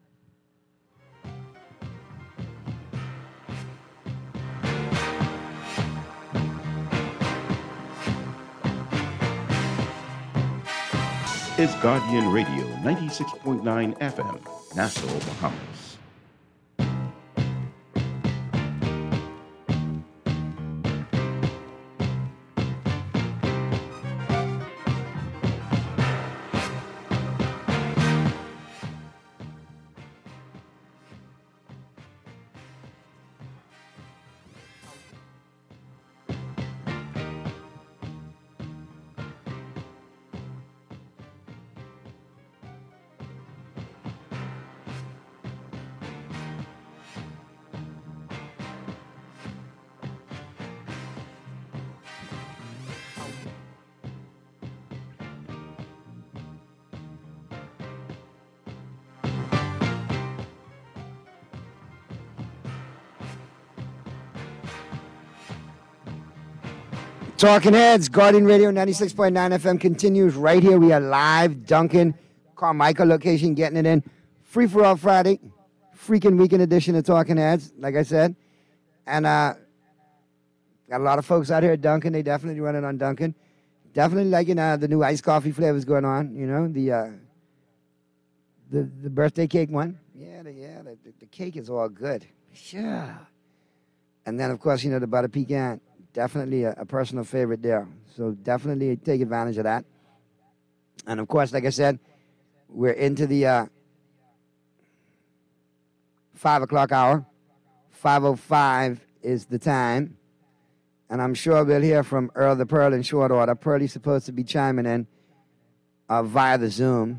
It's Guardian Radio, ninety-six point nine F M, Nassau, Bahamas. Talking Heads, Guardian Radio, ninety-six point nine F M continues right here. We are live, Duncan, Carmichael location, getting it in. Free for All Friday, freaking weekend edition of Talking Heads, like I said. And uh, got a lot of folks out here at Duncan. They definitely running on Duncan. Definitely liking uh, the new iced coffee flavors going on, you know, the uh, the the birthday cake one. Yeah, the, yeah, the, the cake is all good. Sure. And then, of course, you know, the butter pecan. Definitely a, a personal favorite there. So definitely take advantage of that. And, of course, like I said, we're into the uh, five o'clock hour. five oh five is the time. And I'm sure we'll hear from Earl the Pearl in short order. Pearlie's supposed to be chiming in uh, via the Zoom.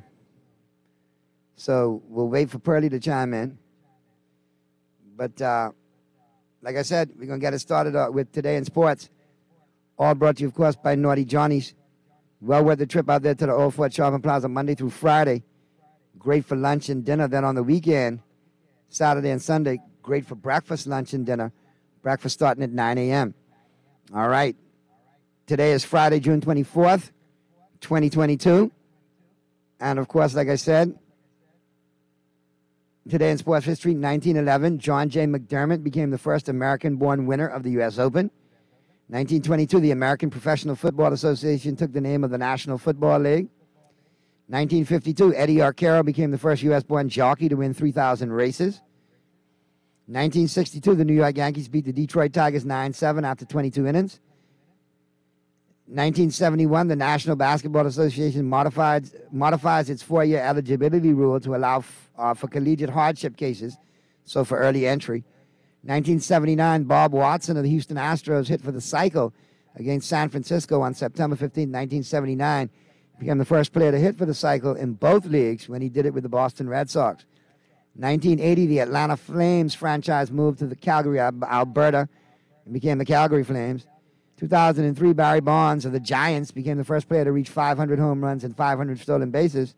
So we'll wait for Pearlie to chime in. But... Uh, Like I said, we're going to get it started uh, with Today in Sports. All brought to you, of course, by Naughty Johnny's. Well worth the trip out there to the Old Fort Shopping Plaza Monday through Friday. Great for lunch and dinner. Then on the weekend, Saturday and Sunday, great for breakfast, lunch, and dinner. Breakfast starting at nine a.m. All right. Today is Friday, June twenty-fourth, twenty twenty-two. And, of course, like I said, today in sports history, nineteen eleven, John J. McDermott became the first American-born winner of the U S Open. nineteen twenty-two, the American Professional Football Association took the name of the National Football League. nineteen fifty-two, Eddie Arcaro became the first U S-born jockey to win three thousand races. nineteen sixty-two, the New York Yankees beat the Detroit Tigers nine seven after twenty-two innings. nineteen seventy-one, the National Basketball Association modified, modifies its four-year eligibility rule to allow f- uh, for collegiate hardship cases, so for early entry. nineteen seventy-nine, Bob Watson of the Houston Astros hit for the cycle against San Francisco on September fifteenth, nineteen seventy-nine. He became the first player to hit for the cycle in both leagues when he did it with the Boston Red Sox. nineteen eighty, the Atlanta Flames franchise moved to the Calgary, Alberta, and became the Calgary Flames. two thousand three, Barry Bonds of the Giants became the first player to reach five hundred home runs and five hundred stolen bases.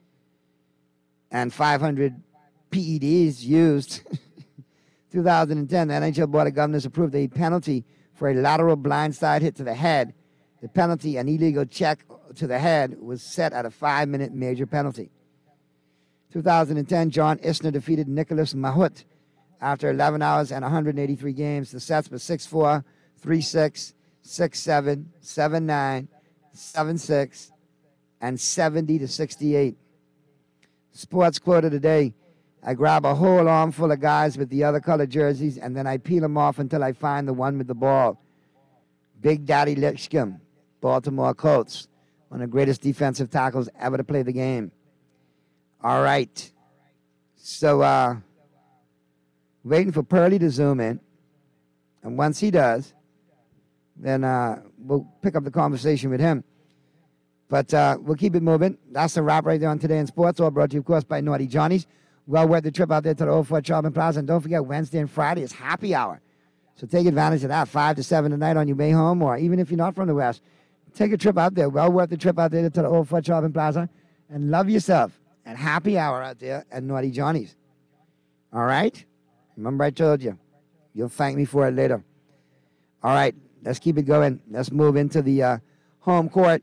And five hundred P E Ds used. two thousand ten, the N H L Board of Governors approved a penalty for a lateral blindside hit to the head. The penalty, an illegal check to the head, was set at a five-minute major penalty. two thousand ten, John Isner defeated Nicholas Mahut after eleven hours and one hundred eighty-three games. The sets were six four, three six, six seven, seven nine, seven six, and seventy to sixty-eight. Sports quote of the day: I grab a whole armful of guys with the other colored jerseys, and then I peel them off until I find the one with the ball. Big Daddy Lipscomb, Baltimore Colts, one of the greatest defensive tackles ever to play the game. All right. So, uh, waiting for Pearlie to zoom in. And once he does, then uh, we'll pick up the conversation with him. But uh, we'll keep it moving. That's the wrap right there on Today in Sports, all brought to you, of course, by Naughty Johnny's. Well worth the trip out there to the Old Fort Shopping Plaza. And don't forget, Wednesday and Friday is happy hour. So take advantage of that, five to seven tonight on your way home, or even if you're not from the West, take a trip out there. Well worth the trip out there to the Old Fort Shopping Plaza and love yourself. And happy hour out there at Naughty Johnny's. All right? Remember I told you. You'll thank me for it later. All right, let's keep it going. Let's move into the uh, home court,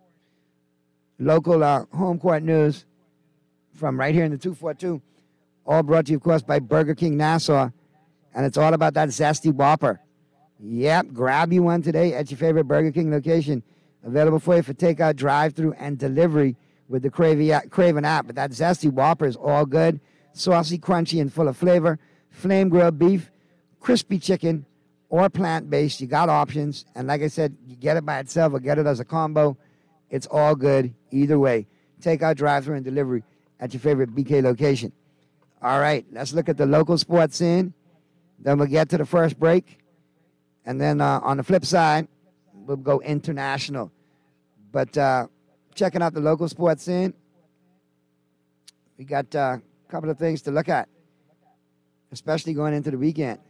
local uh, home court news from right here in the two forty-two. All brought to you, of course, by Burger King Nassau. And it's all about that Zesty Whopper. Yep, grab you one today at your favorite Burger King location. Available for you for takeout, drive-through, and delivery with the Craven app. But that Zesty Whopper is all good, saucy, crunchy, and full of flavor. Flame grilled beef, crispy chicken, or plant-based. You got options. And like I said, you get it by itself or get it as a combo. It's all good either way. Takeout, drive-through, and delivery at your favorite B K location. All right, let's look at the local sports scene. Then we'll get to the first break. And then uh, on the flip side, we'll go international. But uh, checking out the local sports scene, we got uh, a couple of things to look at, especially going into the weekend.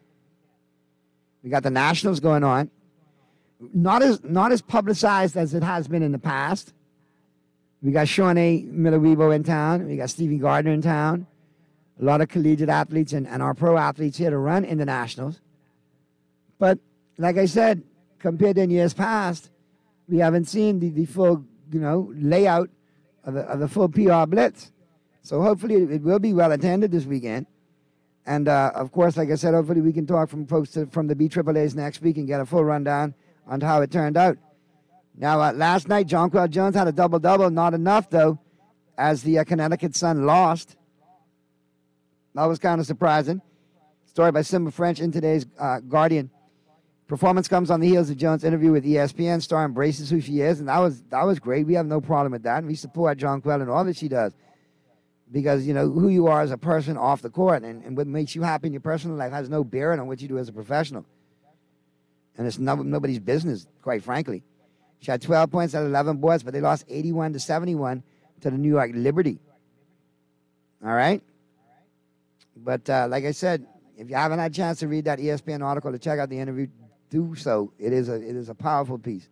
We got the Nationals going on. Not as not as publicized as it has been in the past. We got Sean A. Miller-Weebo in town. We got Stevie Gardner in town. A lot of collegiate athletes and, and our pro athletes here to run in the Nationals. But like I said, compared to in years past, we haven't seen the, the full, you know, layout of the, of the full P R blitz. So hopefully it will be well attended this weekend. And, uh, of course, like I said, hopefully we can talk from folks to, from the B A A As next week and get a full rundown on how it turned out. Now, uh, last night, Jonquel Jones had a double-double. Not enough, though, as the uh, Connecticut Sun lost. That was kind of surprising. Story by Simba French in today's uh, Guardian. Performance comes on the heels of Jones' interview with E S P N. Star embraces who she is, and that was that was great. We have no problem with that, and we support Jonquel and all that she does. Because, you know, who you are as a person off the court and, and what makes you happy in your personal life has no bearing on what you do as a professional. And it's no, nobody's business, quite frankly. She had twelve points at eleven boards, but they lost eighty-one to seventy-one to the New York Liberty. All right? But uh, like I said, if you haven't had a chance to read that E S P N article to check out the interview, do so. It is a, it is a powerful piece.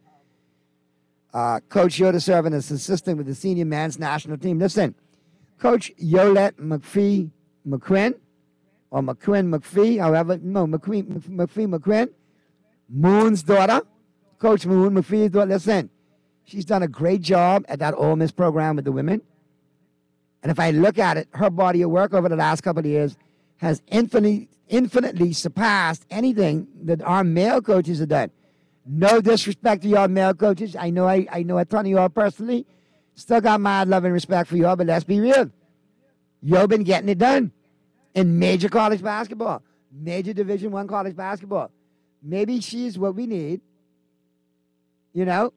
Uh, Coach Yoda serving as assistant with the senior men's national team. Listen, Coach Yolette McPhee McQuinn, or McQuinn McPhee, however, no, McQueen, McPhee McQuinn, Moon's daughter, Coach Moon McPhee's daughter. Listen, she's done a great job at that Ole Miss program with the women. And if I look at it, her body of work over the last couple of years has infinitely, infinitely surpassed anything that our male coaches have done. No disrespect to y'all male coaches. I know I, I know a ton of y'all personally. Still got my love and respect for y'all, but let's be real. Y'all been getting it done in major college basketball, major Division One college basketball. Maybe she's what we need. You know?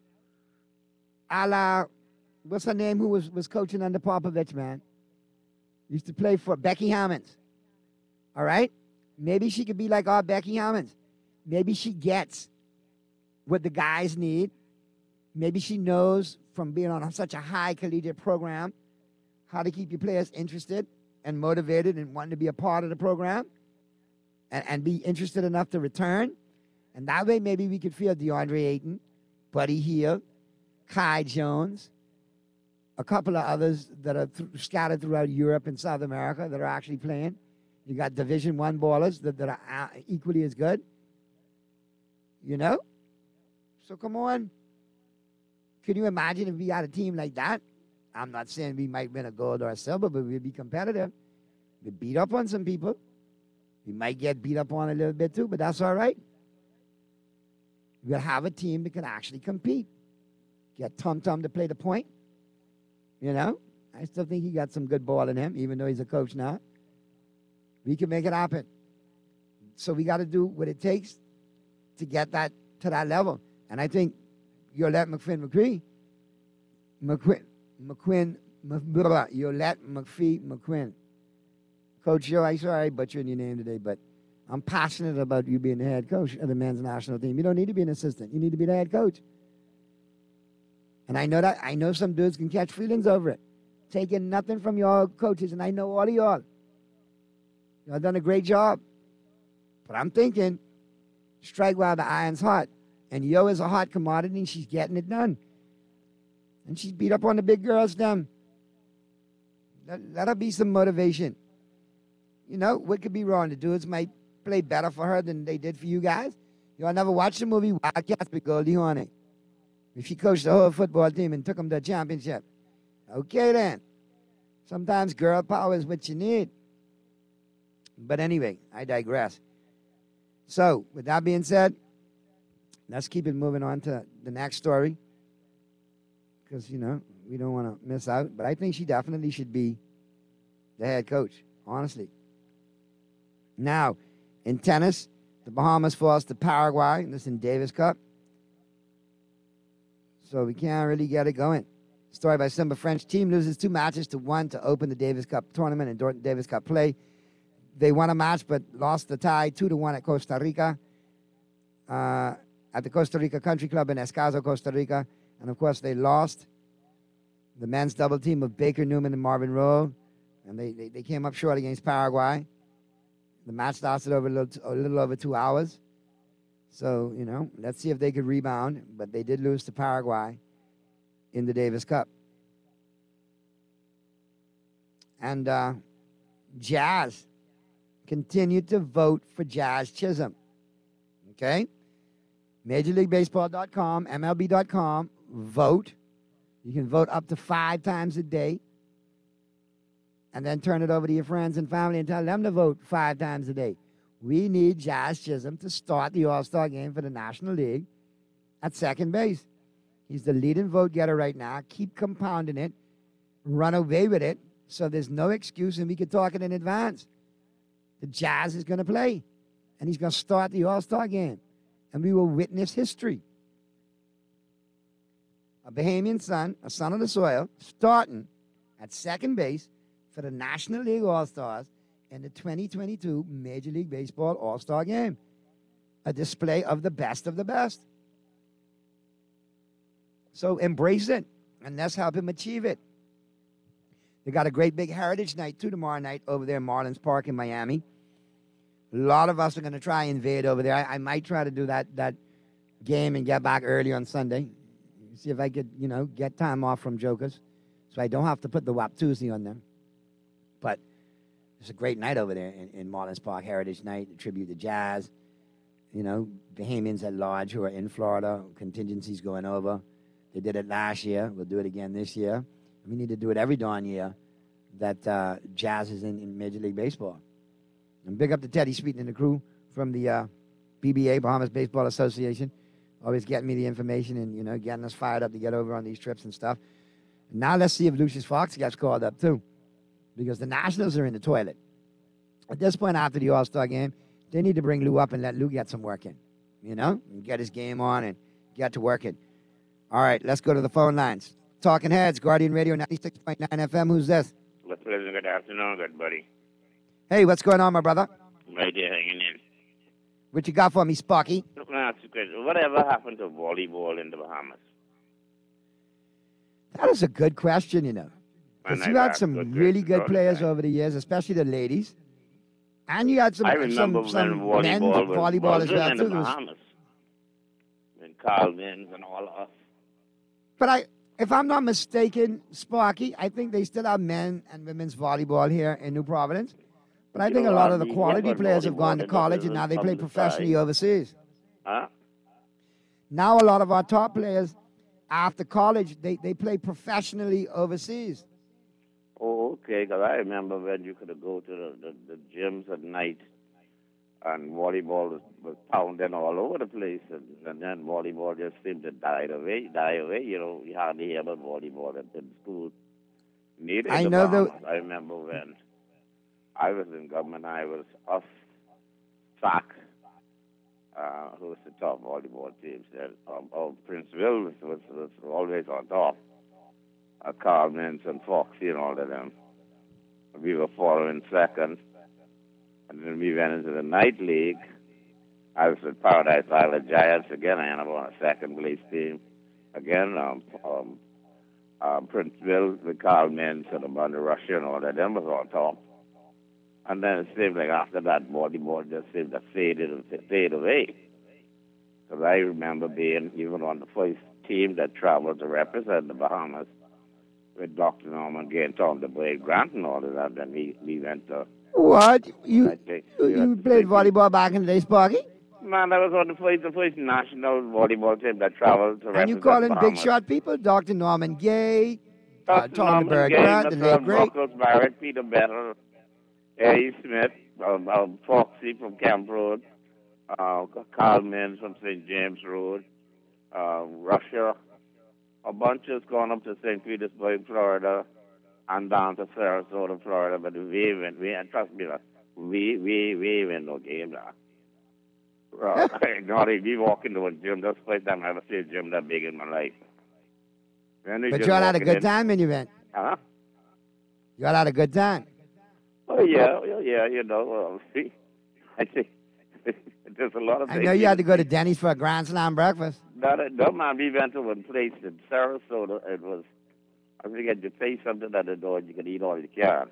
A la, what's her name who was, was coaching under Popovich, man? Used to play for Becky Hammonds. All right? Maybe she could be like our Becky Hammonds. Maybe she gets what the guys need. Maybe she knows from being on such a high collegiate program how to keep your players interested and motivated and wanting to be a part of the program and, and be interested enough to return. And that way maybe we could feel DeAndre Ayton, Buddy Hield, Kai Jones, a couple of others that are th- scattered throughout Europe and South America that are actually playing. You got Division One ballers that, that are uh, equally as good. You know? So come on. Can you imagine if we had a team like that? I'm not saying we might win a gold or a silver, but we'd be competitive. We'd beat up on some people. We might get beat up on a little bit too, but that's all right. We'll have a team that can actually compete. Get Tum Tum to play the point. You know? I still think he got some good ball in him, even though he's a coach now. We can make it happen. So we got to do what it takes to get that to that level. And I think Yolette McPhee McQueen, McQuinn, McQuinn, McQuinn Yolette McPhee McQuinn. Coach Joe, I'm sorry I butchered your name today, but I'm passionate about you being the head coach of the men's national team. You don't need to be an assistant. You need to be the head coach. And I know that I know some dudes can catch feelings over it. Taking nothing from y'all coaches, and I know all of y'all. Y'all done a great job. But I'm thinking, strike while the iron's hot. And Yo is a hot commodity, and she's getting it done. And she's beat up on the big girls, them. Let, let her be some motivation. You know, what could be wrong? The dudes might play better for her than they did for you guys. Y'all never watched the movie Wildcats with Goldie Hawn? If she coached the whole football team and took them to a championship. Okay, then. Sometimes girl power is what you need. But anyway, I digress. So, with that being said, let's keep it moving on to the next story. Because, you know, we don't want to miss out. But I think she definitely should be the head coach, honestly. Now, in tennis, the Bahamas falls to Paraguay. This in Davis Cup. So we can't really get it going. Story by Simba. French team loses two matches to one to open the Davis Cup tournament and Dorton Davis Cup play. They won a match but lost the tie two to one at Costa Rica, uh, at the Costa Rica Country Club in Escaso, Costa Rica. And, of course, they lost the men's double team of Baker, Newman, and Marvin Rowe. And they, they, they came up short against Paraguay. The match lasted over a little, a little over two hours. So, you know, let's see if they could rebound. But they did lose to Paraguay in the Davis Cup. And uh, Jazz continued to vote for Jazz Chisholm. Okay? Major League Baseball dot com, M L B dot com, vote. You can vote up to five times a day. And then turn it over to your friends and family and tell them to vote five times a day. We need Jazz Chisholm to start the All-Star game for the National League at second base. He's the leading vote getter right now. Keep compounding it. Run away with it. So there's no excuse, and we can talk it in advance. The Jazz is going to play, and he's going to start the All-Star game, and we will witness history. A Bahamian son, a son of the soil, starting at second base for the National League All-Stars in the twenty twenty-two Major League Baseball All-Star Game. A display of the best of the best. So embrace it, and let's help him achieve it. They got a great big Heritage Night, too, tomorrow night over there in Marlins Park in Miami. A lot of us are going to try and invade over there. I, I might try to do that, that game and get back early on Sunday. See if I could, you know, get time off from Jokers so I don't have to put the W A P Tuesday on them. But it's a great night over there in, in Marlins Park, Heritage Night, a tribute to Jazz. You know, Bahamians at large who are in Florida, contingencies going over. They did it last year. We'll do it again this year. We need to do it every darn year that uh, Jazz is in, in Major League Baseball. And big up to Teddy Sweeten and the crew from the uh, B B A, Bahamas Baseball Association. Always getting me the information and, you know, getting us fired up to get over on these trips and stuff. And now let's see if Lucius Fox gets called up, too. Because the Nationals are in the toilet. At this point, after the All-Star game, they need to bring Lou up and let Lou get some work in. You know? And get his game on and get to working. All right, let's go to the phone lines. Talking Heads, Guardian Radio ninety-six point nine F M. Who's this? Good pleasant, good afternoon, good buddy. Hey, what's going on, my brother? Right there hanging in. What you got for me, Sparky? Look, now, ask you a question. Whatever happened to volleyball in the Bahamas? That is a good question, you know. Because you had some good really good players over the years, especially the ladies. And you had some, I remember some, some when men volleyball was volleyball as well, in the too. Bahamas. And Carl Vins and all of us. But I, if I'm not mistaken, Sparky, I think they still have men and women's volleyball here in New Providence. But I You think a know, lot I of the mean, quality what players have volleyball gone to is, college it and now they doesn't play come to professionally side. overseas. Huh? Now a lot of our top players, after college, they, they play professionally overseas. Oh, okay, because I remember when you could go to the, the, the gyms at night and volleyball was, was pounding all over the place, and, and then volleyball just seemed to die away, die away. You know, you hardly hear about volleyball at the school. Neither in I the know the- Bahamas. I remember when I was in government, I was off S A C, uh, who was the top volleyball teams there. Um, oh, Prince Will was, was, was always on top. Uh, Carl Mintz and Foxy and all of them. We were following second. And then we went into the night league. I was with Paradise Island Giants again. I ended up on a second place team. Again, um, um, uh, Prince Will with Carl Mintz and Amanda Russia and all of them was on top. And then it seemed like after that, volleyball just seemed to fade, it, fade away. Because I remember being even on the first team that traveled to represent the Bahamas with Doctor Norman Gay and Tom DeBoy Grant and all of that. Then we, we went to... What? You, I think, you, we you went to played Saint volleyball back in the day, Sparky? Man, that was on the first, the first national volleyball team that traveled to And you represent calling the big Bahamas. shot people? Doctor Norman Gay, uh, Doctor Tom Norman DeBoy Gay, Grant, the myself, late great. Marcus Barrett, Peter Bettle, Eddie Smith, um, um, Foxy from Camp Road, uh, Carl Mins from Saint James Road, uh, Russia. A bunch has gone up to Saint Petersburg, Florida, and down to Sarasota, Florida. But we went, we, and trust me, we, we, we win no game there. Well, not if we walk into a gym, that's the first time I ever seen a gym that big in my life. When we But just you all had a walking good in- time when you went. Huh? You all had a good time. Oh, yeah, yeah, yeah, you know, well, see, I think there's a lot of I things. know you had to go to Denny's for a Grand Slam breakfast. No, no, no, man, we went to one place in Sarasota. It was, I forget, you pay something at the door and you can eat all you can.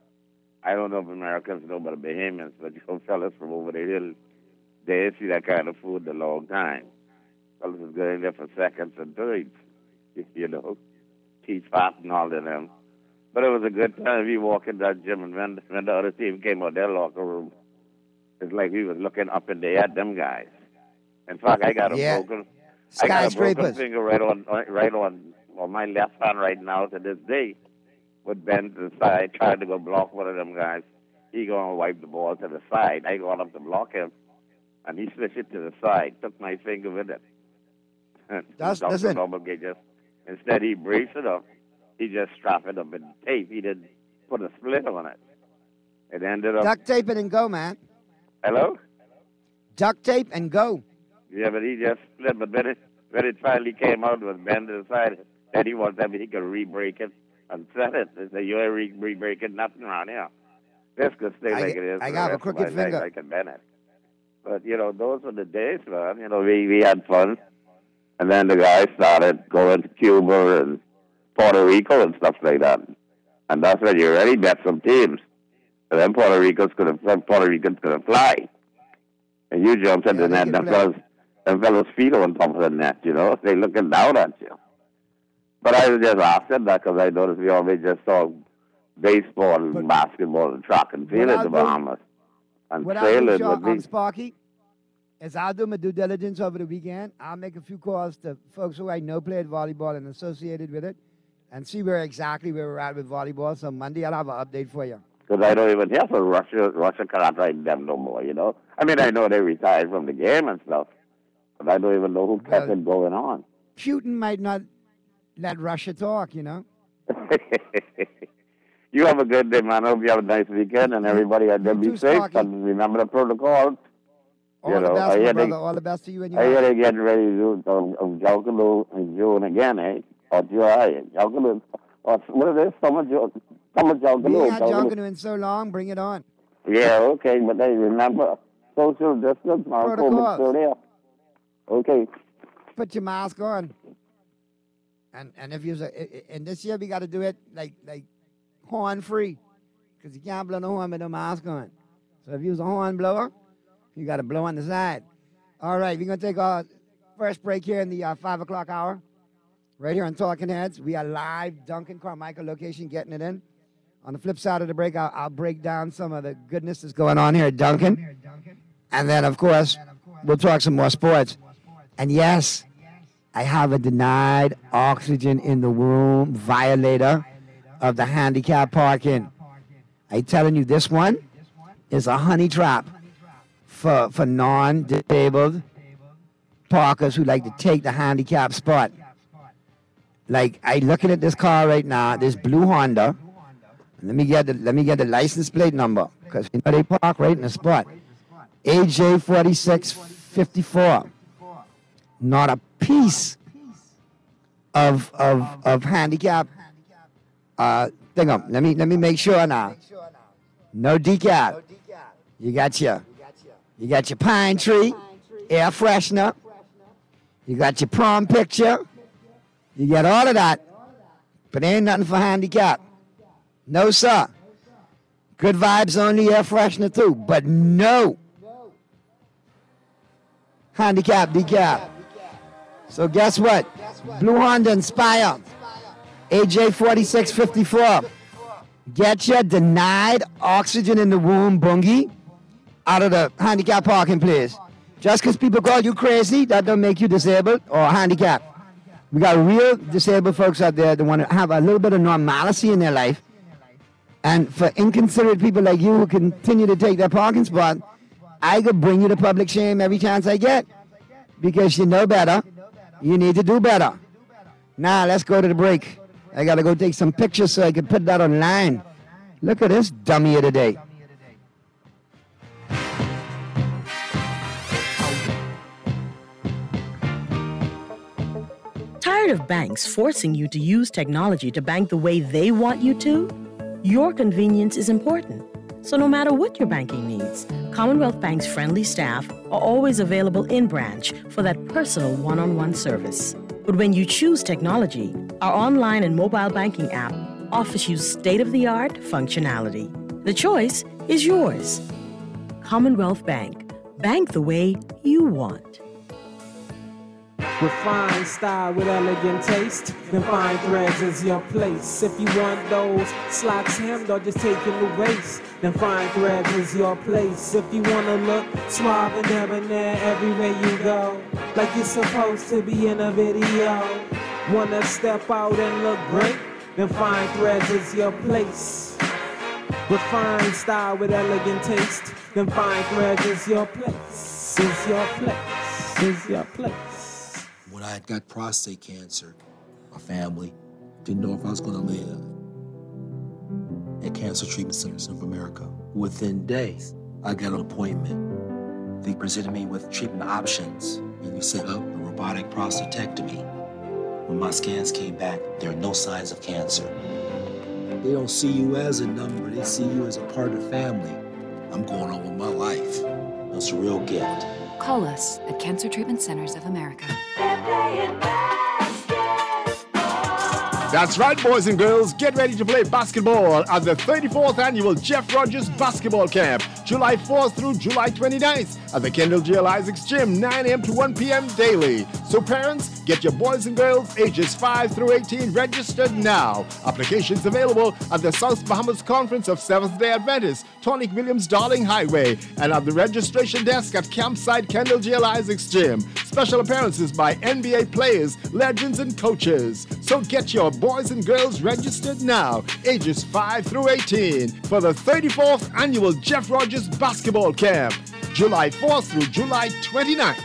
I don't know if Americans know about the Bahamians, but you fellas from over the hill, they see that kind of food a long time. Fellas is going there for seconds and thirds, you know, teeth fat and all of them. But it was a good time. We walked in that gym, and when, when the other team came out their locker room, it's like we was looking up in the air at them guys. In fact, I got a Yeah. broken, I got a broken Skyscrapers. finger right on, right on, on my left hand right now to this day. Would bend to the side, trying to go block one of them guys. He going to wipe the ball to the side. I going up to block him, and he switched it to the side. Took my finger with it. That's- Doctor listen. Norman Gay just instead he braced it up. He just strapped it up in tape. He didn't put a split on it. It ended up. Duct tape it and go, man. Hello? Duct tape and go. Yeah, but he just split. But when it, when it finally came out, it was bent to the side. Then he wanted that he could re-break it and set it. They said, you ain't re- re-breaking nothing around here. This could stay I like g- it is. I for got a the rest of crooked my life. finger. I can bend it. But, you know, those were the days, man. You know, we, we had fun. And then the guys started going to Cuba and Puerto Rico and stuff like that. And that's when you really met some teams. And then Puerto Ricans could have, Puerto Ricans could have fly. And you jumped in Yeah, the they net, could them play. fellas, them fellas' feet on top of the net, you know. They looking down at you. But I was just asking that because I noticed we always just saw baseball and basketball and track and field in I'll the do- Bahamas. And What I'll do, trailing Shaw, would be... um, Sparky, is I'll do my due diligence over the weekend. I'll make a few calls to folks who I know played volleyball and associated with it and see where exactly where we're at with volleyball. So Monday I'll have an update for you. Because I don't even hear from Russia. Russia cannot ride them no more, you know. I mean, I know they retired from the game and stuff, but I don't even know who kept Well- it going on. Putin might not let Russia talk, you know. You have a good day, man. I hope you have a nice weekend, and everybody out there be too, safe Sparky. and remember the protocol. All you the know, best, I my hear brother. they, All the best to you and your I hear wife. they getting ready to do of, of Jalkalo in June again, eh? Or July. Jalkalo, or what is this? Summer, Jo- summer We Jalkalo. ain't had Jalkalo. Junkanu in so long. Bring it on. Yeah, okay, but they remember social distance. Our Protocols. COVID still there. Okay. Put your mask on. And and if you and this year we got to do it like like horn free, because you can't blow no horn with no mask on. So if you use a horn blower, you got to blow on the side. All right, we're gonna take our first break here in the uh, five o'clock hour, right here on Talking Heads. We are live, Duncan Carmichael location, getting it in. On the flip side of the break, I'll, I'll break down some of the goodness that's going on here at Duncan, and then of course we'll talk some more sports. And yes, I have a denied oxygen in the room violator of the handicap parking. I telling you, this one is a honey trap for, for non-disabled parkers who like to take the handicap spot. Like, I looking at this car right now, this blue Honda. Let me get the let me get the license plate number, because you know they park right in the spot. A J forty-six fifty-four. Not a piece of of of handicap uh thing up. Let me let me make sure now. No decaf. You got your you got your pine tree, air freshener. You got your prom picture. You got all of that. But ain't nothing for handicap. No, sir. Good vibes only, air freshener too. But no handicap decaf. So guess what? Blue Honda Inspire, A J forty-six fifty-four. Get your denied oxygen in the womb bungie out of the handicap parking place. Just because people call you crazy, that don't make you disabled or handicapped. We got real disabled folks out there that want to have a little bit of normalcy in their life. And for inconsiderate people like you who continue to take their parking spot, I could bring you to public shame every chance I get. Because you know better. You need to do better. Now, let's go to the break. I got to go take some pictures so I can put that online. Look at this dummy of the day. Tired of banks forcing you to use technology to bank the way they want you to? Your convenience is important. So no matter what your banking needs, Commonwealth Bank's friendly staff are always available in branch for that personal one-on-one service. But when you choose technology, our online and mobile banking app offers you state-of-the-art functionality. The choice is yours. Commonwealth Bank. Bank the way you want. Refined style with elegant taste, then fine threads is your place. If you want those slacks hemmed or just taking the waist, then fine threads is your place. If you wanna look suave and debonair everywhere you go, like you're supposed to be in a video, wanna step out and look great, then fine threads is your place. Refined style with elegant taste, then fine threads is your place, is your place, is your place. When I had got prostate cancer, my family didn't know if I was going to live. At Cancer Treatment Centers of America, within days, I got an appointment. They presented me with treatment options, and we set up a robotic prostatectomy. When my scans came back, there are no signs of cancer. They don't see you as a number, they see you as a part of the family. I'm going on with my life. That's a real gift. Call us at Cancer Treatment Centers of America. That's right, boys and girls. Get ready to play basketball at the thirty-fourth Annual Jeff Rogers Basketball Camp, July fourth through July twenty-ninth at the Kendall G L Isaacs Gym, nine a.m. to one p.m. daily. So parents, get your boys and girls ages five through eighteen registered now. Applications available at the South Bahamas Conference of Seventh-day Adventists, Tonic Williams Darling Highway, and at the registration desk at Campsite Kendall G L Isaacs Gym. Special appearances by N B A players, legends, and coaches. So get your boys and girls registered now, ages five through eighteen, for the thirty-fourth Annual Jeff Rogers Basketball Camp, July fourth through July twenty-ninth.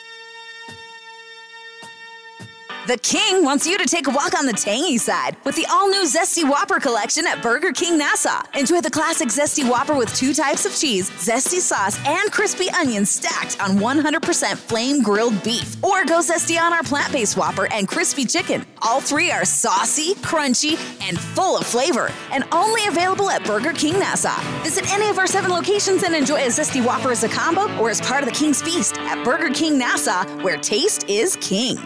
The King wants you to take a walk on the tangy side with the all-new Zesty Whopper collection at Burger King Nassau. Enjoy the classic Zesty Whopper with two types of cheese, zesty sauce, and crispy onions stacked on one hundred percent flame-grilled beef. Or go Zesty on our plant-based Whopper and crispy chicken. All three are saucy, crunchy, and full of flavor, and only available at Burger King Nassau. Visit any of our seven locations and enjoy a Zesty Whopper as a combo or as part of the King's Feast at Burger King Nassau, where taste is king.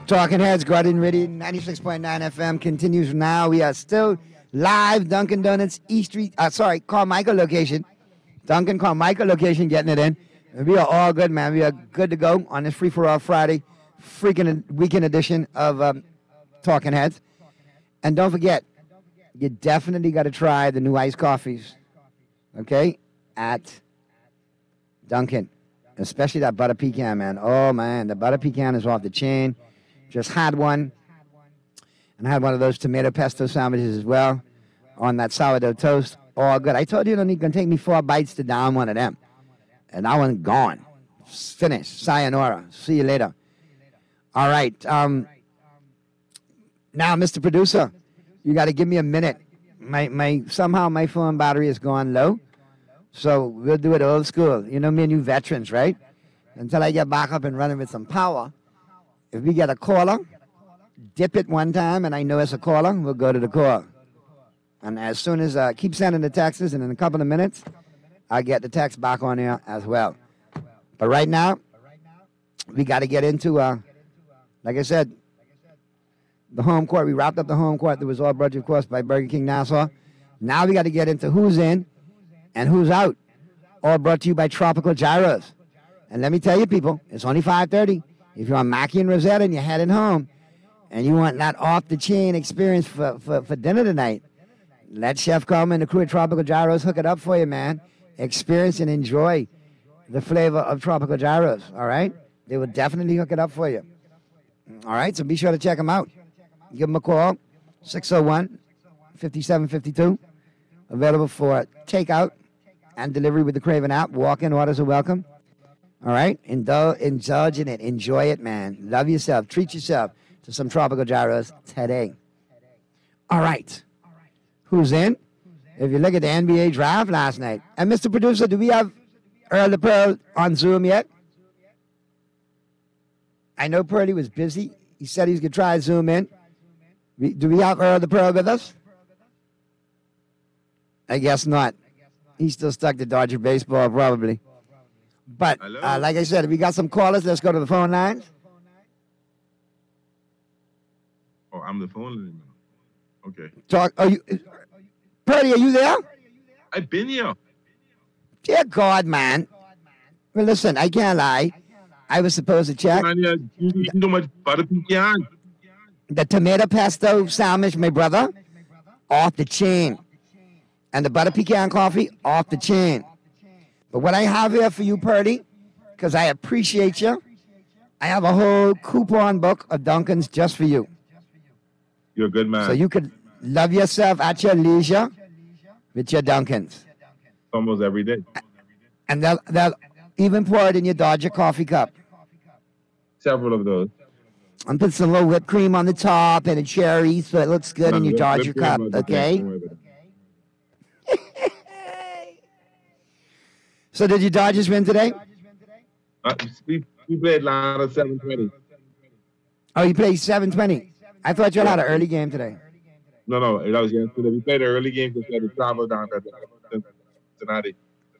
Talking Heads, Garden Ready, ninety-six point nine F M continues now. We are still live, Dunkin' Donuts, East Street, uh, sorry, Carmichael location. Dunkin' Carmichael location getting it in. And we are all good, man. We are good to go on this Free For All Friday, freaking weekend edition of um, Talking Heads. And don't forget, you definitely got to try the new iced coffees, okay, at Dunkin', especially that butter pecan, man. Oh, man, the butter pecan is off the chain. Just had one, and I had one of those tomato pesto sandwiches as well on that sourdough toast. All good. I told you it's going to take me four bites to down one of them. And that one's gone. Finished. Sayonara. See you later. All right. Um, now, Mister Producer, you got to give me a minute. My my Somehow my phone battery has gone low, so we'll do it old school. You know me and you veterans, right? Until I get back up and running with some power. If we get a caller, dip it one time, and I know it's a caller, we'll go to the call. And as soon as, uh, keep sending the texts, and in a couple of minutes, I'll get the text back on there as well. But right now, we got to get into, uh, like I said, the home court. We wrapped up the home court. That was all brought to you, of course, by Burger King Nassau. Now we got to get into who's in and who's out. All brought to you by Tropical Gyros. And let me tell you, people, it's only five thirty. If you're on Mackie and Rosetta and you're heading home and you want that off-the-chain experience for, for, for dinner tonight, let Chef Coleman and the crew at Tropical Gyros hook it up for you, man. Experience and enjoy the flavor of Tropical Gyros, all right? They will definitely hook it up for you. All right, so be sure to check them out. Give them a call, six oh one, five seven five two. Available for takeout and delivery with the Craven app. Walk-in orders are welcome. All right? Indul- indulge in it. Enjoy it, man. Love yourself. Treat yourself to some Tropical Gyros today. All right. Who's in? If you look at the N B A draft last night. And Mister Producer, do we have Earl the Pearl on Zoom yet? I know Pearlie was busy. He said he's going to try Zoom in. We, do we have Earl the Pearl with us? I guess not. He's still stuck to Dodger baseball, probably. But, uh, like I said, if we got some callers, let's go to the phone lines. Oh, I'm the phone line. Okay. Talk. Are you, Purdy, are you there? I've been here. Dear God, man. Well, listen, I can't lie. I was supposed to check. You eating too much butter pecan. The tomato pesto sandwich, my brother, off the chain. And the butter pecan coffee, off the chain. But what I have here for you, Purdy, because I appreciate you, I have a whole coupon book of Dunkin's just for you. You're a good man. So you could love yourself at your leisure with your Dunkin's. Almost every day. And they'll, they'll even pour it in your Dodger coffee cup. Several of those. And put some little whipped cream on the top and a cherry so it looks good No, in your whip- Dodger whipped cream cup, on the okay? top, don't worry about it. So did your Dodgers win today? Uh, we, we played line at seven twenty. Oh, you played seven twenty. I thought you had an early game today. No, no, that was yesterday. We played an early game because we had to travel down to Cincinnati.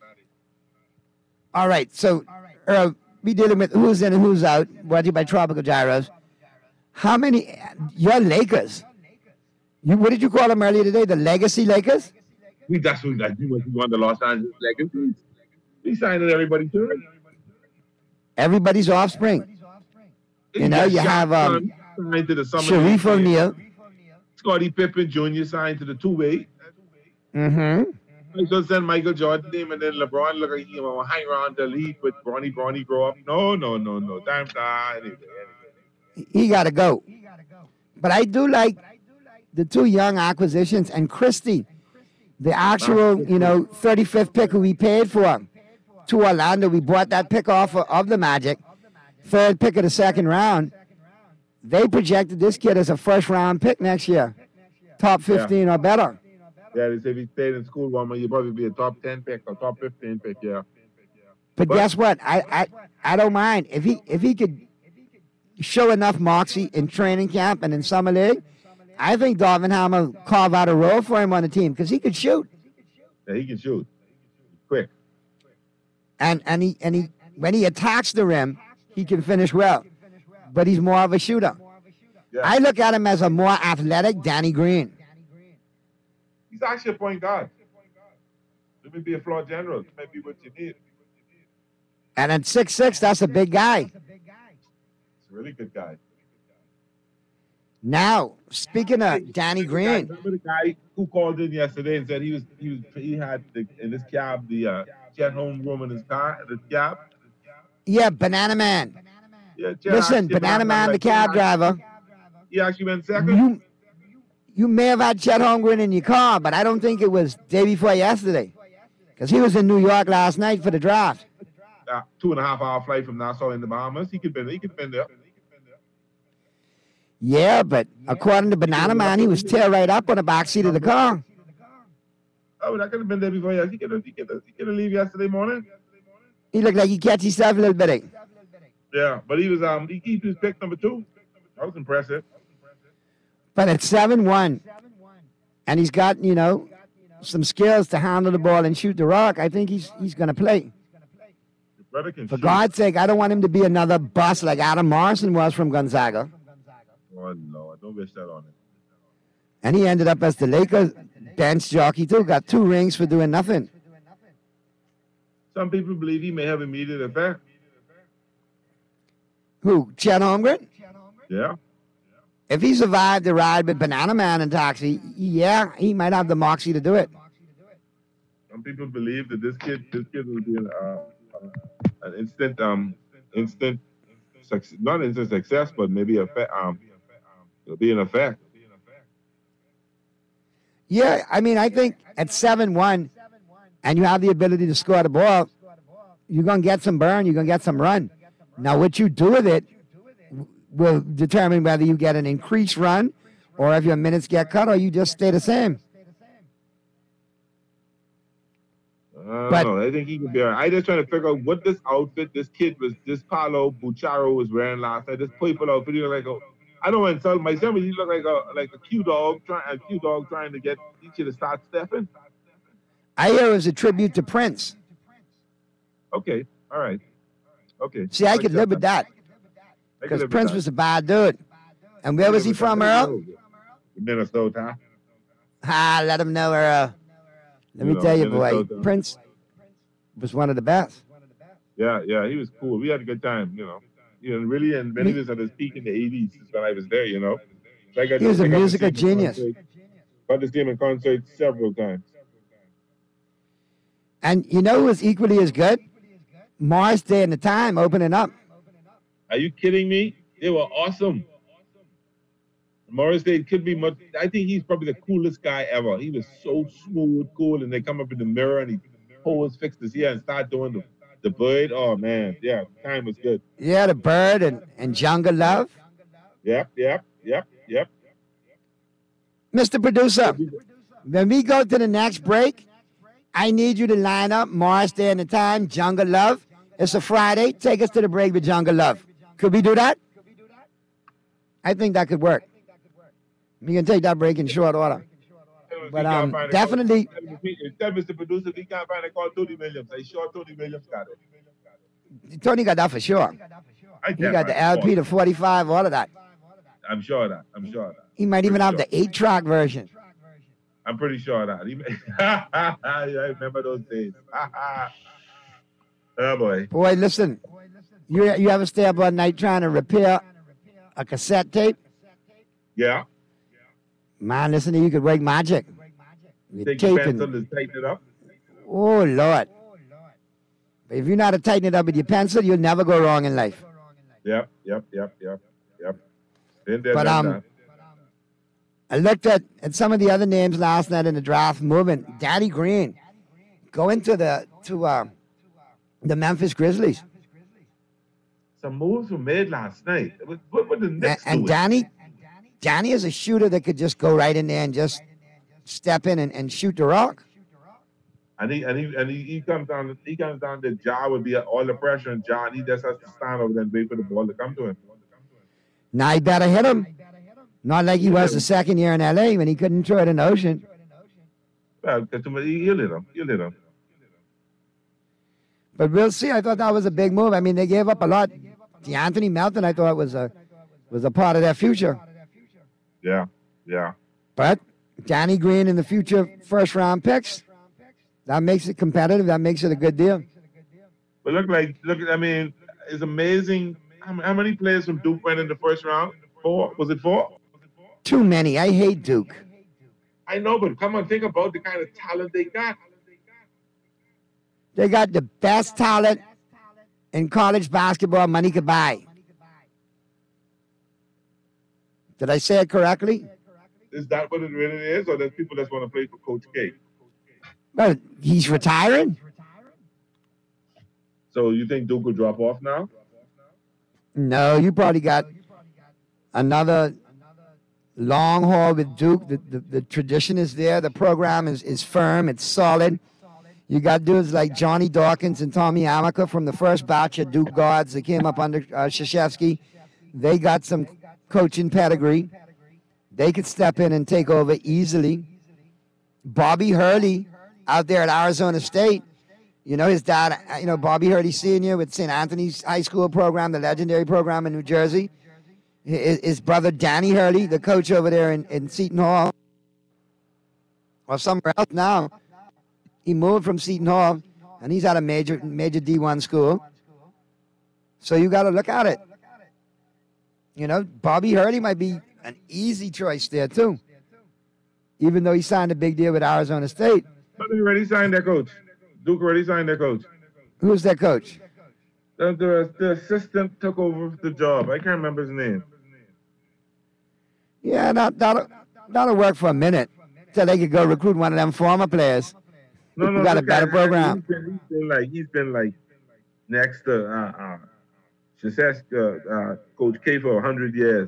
All right, so uh, we dealing with who's in and who's out, brought to you by Tropical Gyros. How many, your Lakers, you, what did you call them earlier today, the Legacy Lakers? We, that's what that you must be one of the Los Angeles Lakers. We signed everybody to it. Everybody's offspring. You know, you have um, signed to the Summer Sharif League. O'Neal. Scottie Pippen Junior signed to the two-way. Mm-hmm. I just send Michael Jordan name and then LeBron look like he will hang around the league with Bronny Bronny grow up. No, no, no, no. Damn time. Anyway, anyway. He got to go. But I do like the two young acquisitions and Christie, the actual, you know, thirty-fifth pick who we paid for to Orlando. We bought that pick off of, of the Magic, third pick of the second round. They projected this kid as a first round pick next year, top fifteen Yeah. or better. Yeah, they say if he stayed in school one more, you'd probably be a top ten pick or top fifteen pick, yeah. But, But- guess what? I, I I don't mind if he if he could show enough moxie in training camp and in summer league. I think Darvingham will carve out a role for him on the team because he could shoot. Yeah, he can shoot. Quick. And and he and he when he attacks the rim, he can finish well. But he's more of a shooter. Yeah. I look at him as a more athletic Danny Green. He's actually a point guard. Let me be a floor general. That may be what you need. And at six six, that's a big guy. He's a really good guy. Now, speaking of Danny Green. Remember the guy who called in yesterday and said he was he was he had the, in his cab the uh, Chet Holmgren room in his car, the cab. Yeah, Banana Man. Yeah, Chet Listen, actually Banana went Man, the like- cab driver. He actually went second. You, you may have had Chet Holmgren in your car, but I don't think it was day before yesterday. Because he was in New York last night for the draft. Uh, two and a half hour flight from Nassau in the Bahamas. He could been he could been there. Yeah, but according to Banana Man, he was tear right up on the back seat of the car. Oh, that could have been there before. Yes, he could have he could have he could have leave yesterday morning. He looked like he catch himself a little bit. Yeah, but he was um he, he was pick number two. That was impressive. But at seven one, and he's got, you know, some skills to handle the ball and shoot the rock, I think he's he's going to play. Your brother can For shoot. God's sake, I don't want him to be another bust like Adam Morrison was from Gonzaga. Oh no, don't wish that on him. And he ended up as the Lakers bench jockey, too. Got two rings for doing nothing. Some people believe he may have immediate effect. Who? Chet Holmgren? Yeah. If he survived the ride with Banana Man and Taxi, yeah, he might have the moxie to do it. Some people believe that this kid, this kid will be an, uh, uh, an instant, um, instant, success, not instant success, but maybe a fa- um, it'll be an effect. Yeah, I mean, I think at seven one, and you have the ability to score the ball, you're going to get some burn, you're going to get some run. Now, what you do with it will determine whether you get an increased run or if your minutes get cut or you just stay the same. I don't But- know. I think he could be all right. I just trying to figure out what this outfit this kid was, this Paulo Bucharo was wearing last night. This purple outfit, he look like a, I don't want to insult myself, but he look like a like a Q dog trying a Q dog trying to get each of to start stepping. I hear it was a tribute to Prince. Okay, all right, okay. See, I could live with that I could because live with Prince that. was a bad dude. And where was he from, Earl? Minnesota. Ah, let him know, Earl. Let me You know, tell you, boy, Minnesota. Prince was one of the best. Yeah, yeah, he was cool. We had a good time, you know. You know, really, and when he was at his peak in the eighties, is when I was there, you know. So I got He was to- a I got to musical see him in genius. concert. Got to see him in concert several times. And you know who was equally as good? Morris Day and the Time opening up. Are you kidding me? They were awesome. Morris Day could be much. I think he's probably the coolest guy ever. He was so smooth, cool, and they come up in the mirror and he always fixed his hair and start doing the, the bird. Oh man, yeah, time was good. Yeah, the Bird and, and Jungle Love. Yep, yep, yep, yep. Mister Producer, when we go to the next break, I need you to line up Morris Day and the Time, Jungle Love. It's a Friday. Take us to the break with Jungle Love. Could we do that? I think that could work. We can take that break in short order. But um, definitely, Tell Mister Producer if he can't find a call Tony Williams. I sure Tony Williams got it. Tony got that for sure. I He can't got the find L P, it. the forty-five, all of that. I'm sure of that. I'm sure of that. He might even have the eight-track version. I'm pretty sure of that. He, yeah, I remember those days. Oh boy. Boy, listen, you you ever stay up all night trying to repair a cassette tape? Yeah. Man, listen, you could work magic. With Take your taping. pencil and tighten it up. Oh, Lord. But if you know how to tighten it up with your pencil, you'll never go wrong in life. Yep, yep, yep, yep, yep. Been there, But done um, that. I looked at, at some of the other names last night in the draft movement. Danny Green going to the to uh, the Memphis Grizzlies. Some moves were made last night. What, what were the And, Knicks and doing? Danny, Danny is a shooter that could just go right in there and just step in and, and shoot the rock. And he and he and he, he comes down. He comes down. The jaw would be all the pressure on John. He just has to stand over there and wait for the ball to come to him. Now he better hit him. Not like he was the second year in L A when he couldn't throw it in the ocean. Well, because he- he'll hit him. He'll hit him. But we'll see. I thought that was a big move. I mean, they gave up a lot. DeAnthony Melton, I thought was a was a part of their future. Yeah, yeah. But Danny Green in the future first round picks, that makes it competitive. That makes it a good deal. But look like, look, I mean, it's amazing. How, how many players from Duke went in the first round? Four? Was it four? Too many. I hate Duke. I know, but come on, think about the kind of talent they got. They got the best talent in college basketball money could buy. Did I say it correctly? Is that what it really is, or there's people that want to play for Coach K? Well, he's retiring. So you think Duke will drop off now? No, you probably got another long haul with Duke. The, the, the tradition is there. The program is, is firm. It's solid. You got dudes like Johnny Dawkins and Tommy Amica from the first batch of Duke guards that came up under uh, Krzyzewski. They got some coaching pedigree. They could step in and take over easily. Bobby Hurley out there at Arizona State. You know, his dad, you know, Bobby Hurley Senior with Saint Anthony's High School program, the legendary program in New Jersey. His, his brother, Danny Hurley, the coach over there in, in Seton Hall, or somewhere else now. He moved from Seton Hall, and he's at a major major D one school. So you got to look at it. You know, Bobby Hurley might be an easy choice there, too, even though he signed a big deal with Arizona State. But he already signed their coach. Duke already signed their coach. Who's their coach? The, the, the assistant took over the job. I can't remember his name. Yeah, that, that'll, that'll work for a minute until they could go recruit one of them former players. No, no, who got a look better at- program. He's been, he's been like he's been like next to uh, uh, Krzyzewski, uh, Coach K for a hundred years.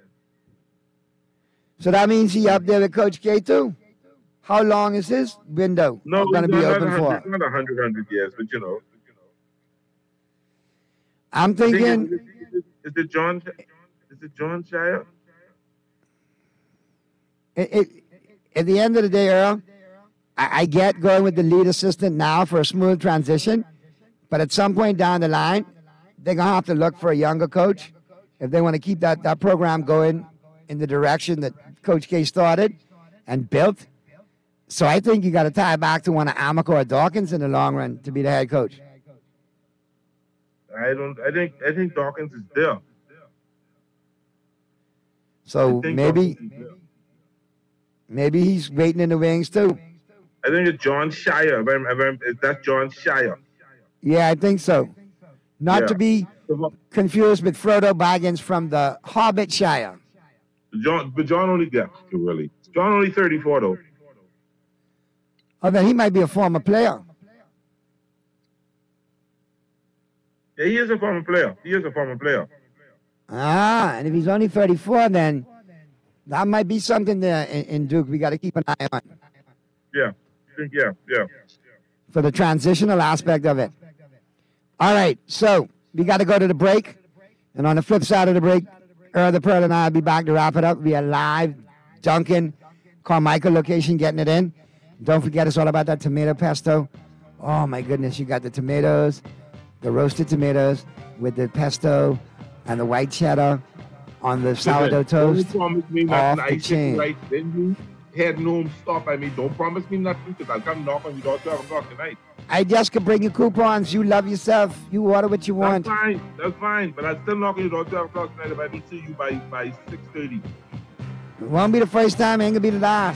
So that means he up there with Coach K, too? How long is his window No, going to be not, open not, a for? hundred, not a hundred, hundred years, but you know. I'm I think thinking, Is it, is it John? Is it John Shire? it, it, at the end of the day, Earl, I, I get going with the lead assistant now for a smooth transition, but at some point down the line, they're going to have to look for a younger coach if they want to keep that, that program going in the direction that Coach K started and built. So I think you got to tie back to one of Amica or Dawkins in the long run to be the head coach. I don't. I think. I think Dawkins is there. So I think maybe Dawkins is there. maybe he's waiting in the wings too. I think it's John Shire. If I'm, if I'm, if that's John Shire. Yeah, I think so. Not Yeah. to be confused with Frodo Baggins from the Hobbit Shire. John, but John only yeah, really. John only thirty-four though. Oh, then he might be a former player. Yeah, he is a former player. He is a former player. Ah, and if he's only thirty-four, then that might be something there in, in Duke we got to keep an eye on Yeah. I think yeah, yeah. for the transitional aspect of it. All right, so we got to go to the break. And on the flip side of the break, Earl the Pearl and I will be back to wrap it up. We are live, Duncan, Carmichael location, getting it in. Don't forget, it's all about that tomato pesto. Oh, my goodness, you got the tomatoes, the roasted tomatoes with the pesto and the white cheddar on the sourdough Listen, toast. Don't promise me Off nothing. the I sit chain. right. Then you had no stop at me. Don't promise me nothing because I'll come knock on your door twelve o'clock tonight. I just could bring you coupons. You love yourself. You order what you want. That's fine. That's fine. But I'll still knock on your door twelve o'clock tonight if I don't see you by by six thirty. It won't be the first time. Ain't gonna be the last.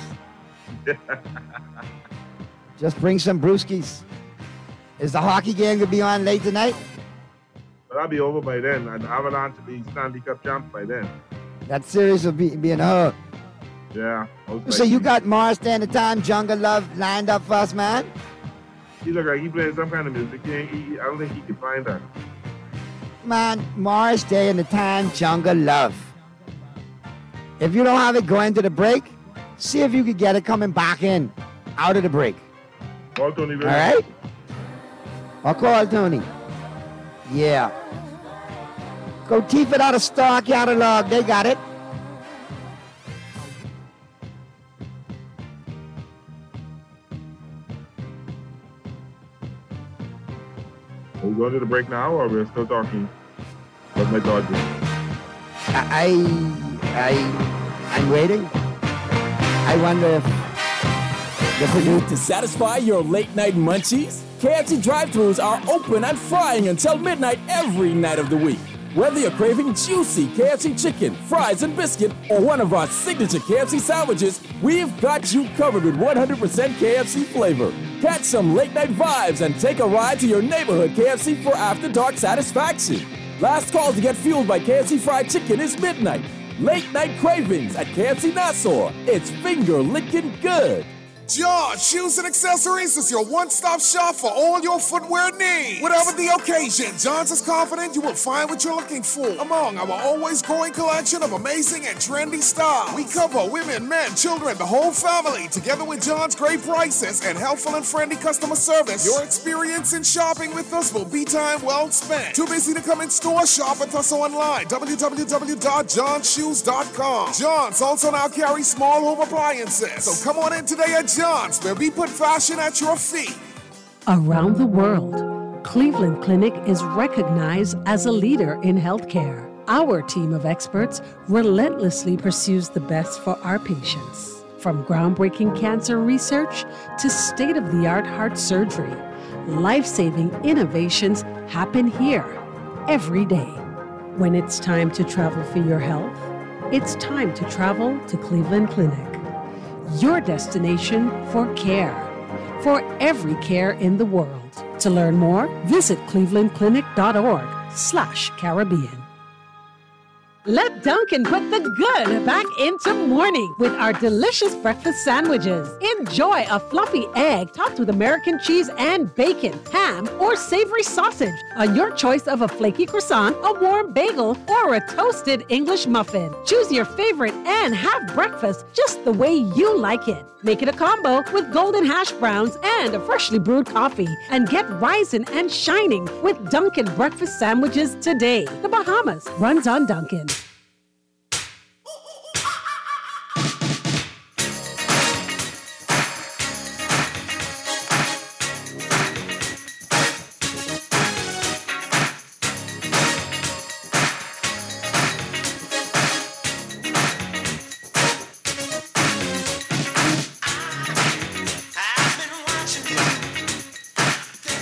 Just bring some brewskis. Is the hockey game gonna be on late tonight? But I'll be over by then. And Avalanche will be Stanley Cup champ by then. That series will be, be in a hole. Yeah. most So you likely. got Morris Day and the Time, Jungle Love lined up for us, man? He look like he playing some kind of music. He, ain't- he, I don't think he can find that. Man, Morris Day and the Time, Jungle Love. If you don't have it going to the break, see if you could get it coming back in out of the break. Call Tony All Williams. right? I'll call Tony. Yeah. Go teeth it out of Star Catalog. They got it. Are we going to the break now or we're still talking? What my thoughts is. I, I, I'm waiting. I wonder if the producer... To satisfy your late night munchies, K F C drive-thrus are open and frying until midnight every night of the week. Whether you're craving juicy K F C chicken, fries, and biscuit, or one of our signature K F C sandwiches, we've got you covered with one hundred percent K F C flavor. Catch some late night vibes and take a ride to your neighborhood K F C for after dark satisfaction. Last call to get fueled by K F C fried chicken is midnight. Late night cravings at K F C Nassau. It's finger licking good. John Shoes and Accessories is your one-stop shop for all your footwear needs. Whatever the occasion, John's is confident you will find what you're looking for among our always growing collection of amazing and trendy styles. We cover women, men, children, the whole family. Together with John's great prices and helpful and friendly customer service, your experience in shopping with us will be time well spent. Too busy to come in store? Shop with us online, w w w dot john shoes dot com. John's also now carries small home appliances. So come on in today at John's, where we put fashion at your feet. Around the world, Cleveland Clinic is recognized as a leader in healthcare. Our team of experts relentlessly pursues the best for our patients. From groundbreaking cancer research to state-of-the-art heart surgery, life-saving innovations happen here every day. When it's time to travel for your health, it's time to travel to Cleveland Clinic. Your destination for care, for every care in the world. To learn more, visit clevelandclinic.org slash Caribbean. Let Dunkin' put the good back into morning with our delicious breakfast sandwiches. Enjoy a fluffy egg topped with American cheese and bacon, ham, or savory sausage on your choice of a flaky croissant, a warm bagel, or a toasted English muffin. Choose your favorite and have breakfast just the way you like it. Make it a combo with golden hash browns and a freshly brewed coffee. And get rising and shining with Dunkin' breakfast sandwiches today. The Bahamas runs on Dunkin'.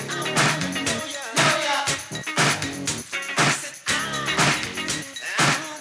Know ya.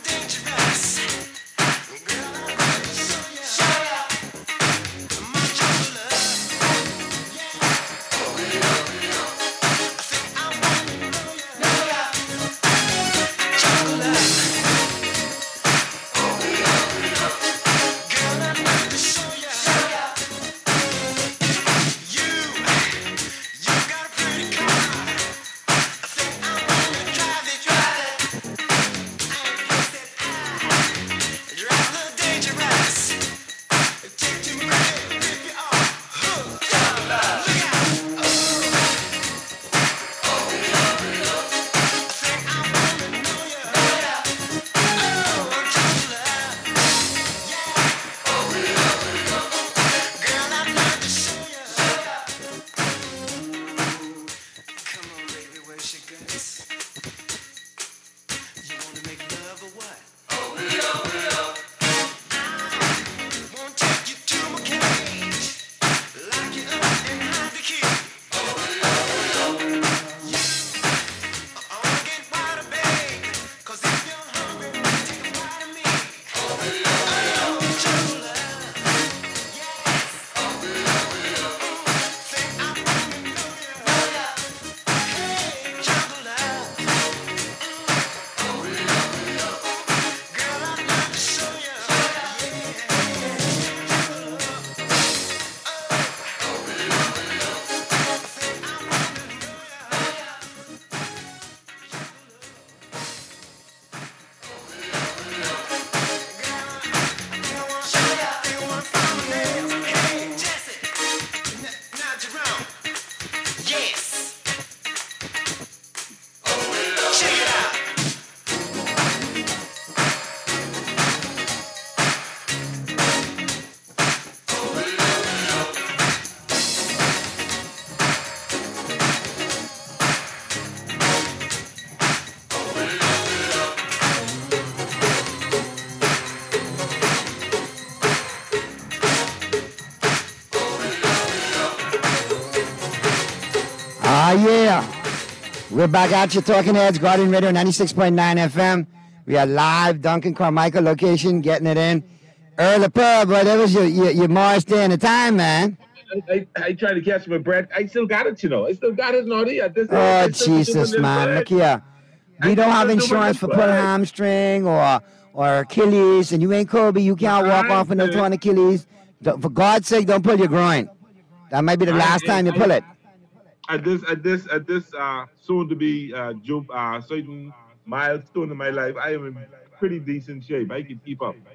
Oh, yeah. We're back at you, Talking Heads, Guardian Radio, ninety-six point nine F M. We are live, Duncan Carmichael location, getting it in. Earl the Pearl, boy, that was your, your, your Morris day in the time, man. I, I, I tried to catch my breath. I still got it, you know. I still got it, Naughty. I just, Oh, I still Jesus, doing man. this Look here. We I don't have still doing insurance this for pulling bad. hamstring or or Achilles, and you ain't Kobe. You can't walk off with no torn Achilles. Don't- For God's sake, don't pull your groin. That might be the I- last time you I- pull it. At this, at this, at this uh, soon to be uh, jump, uh, certain milestone in my life, I am in pretty decent shape. I can keep up.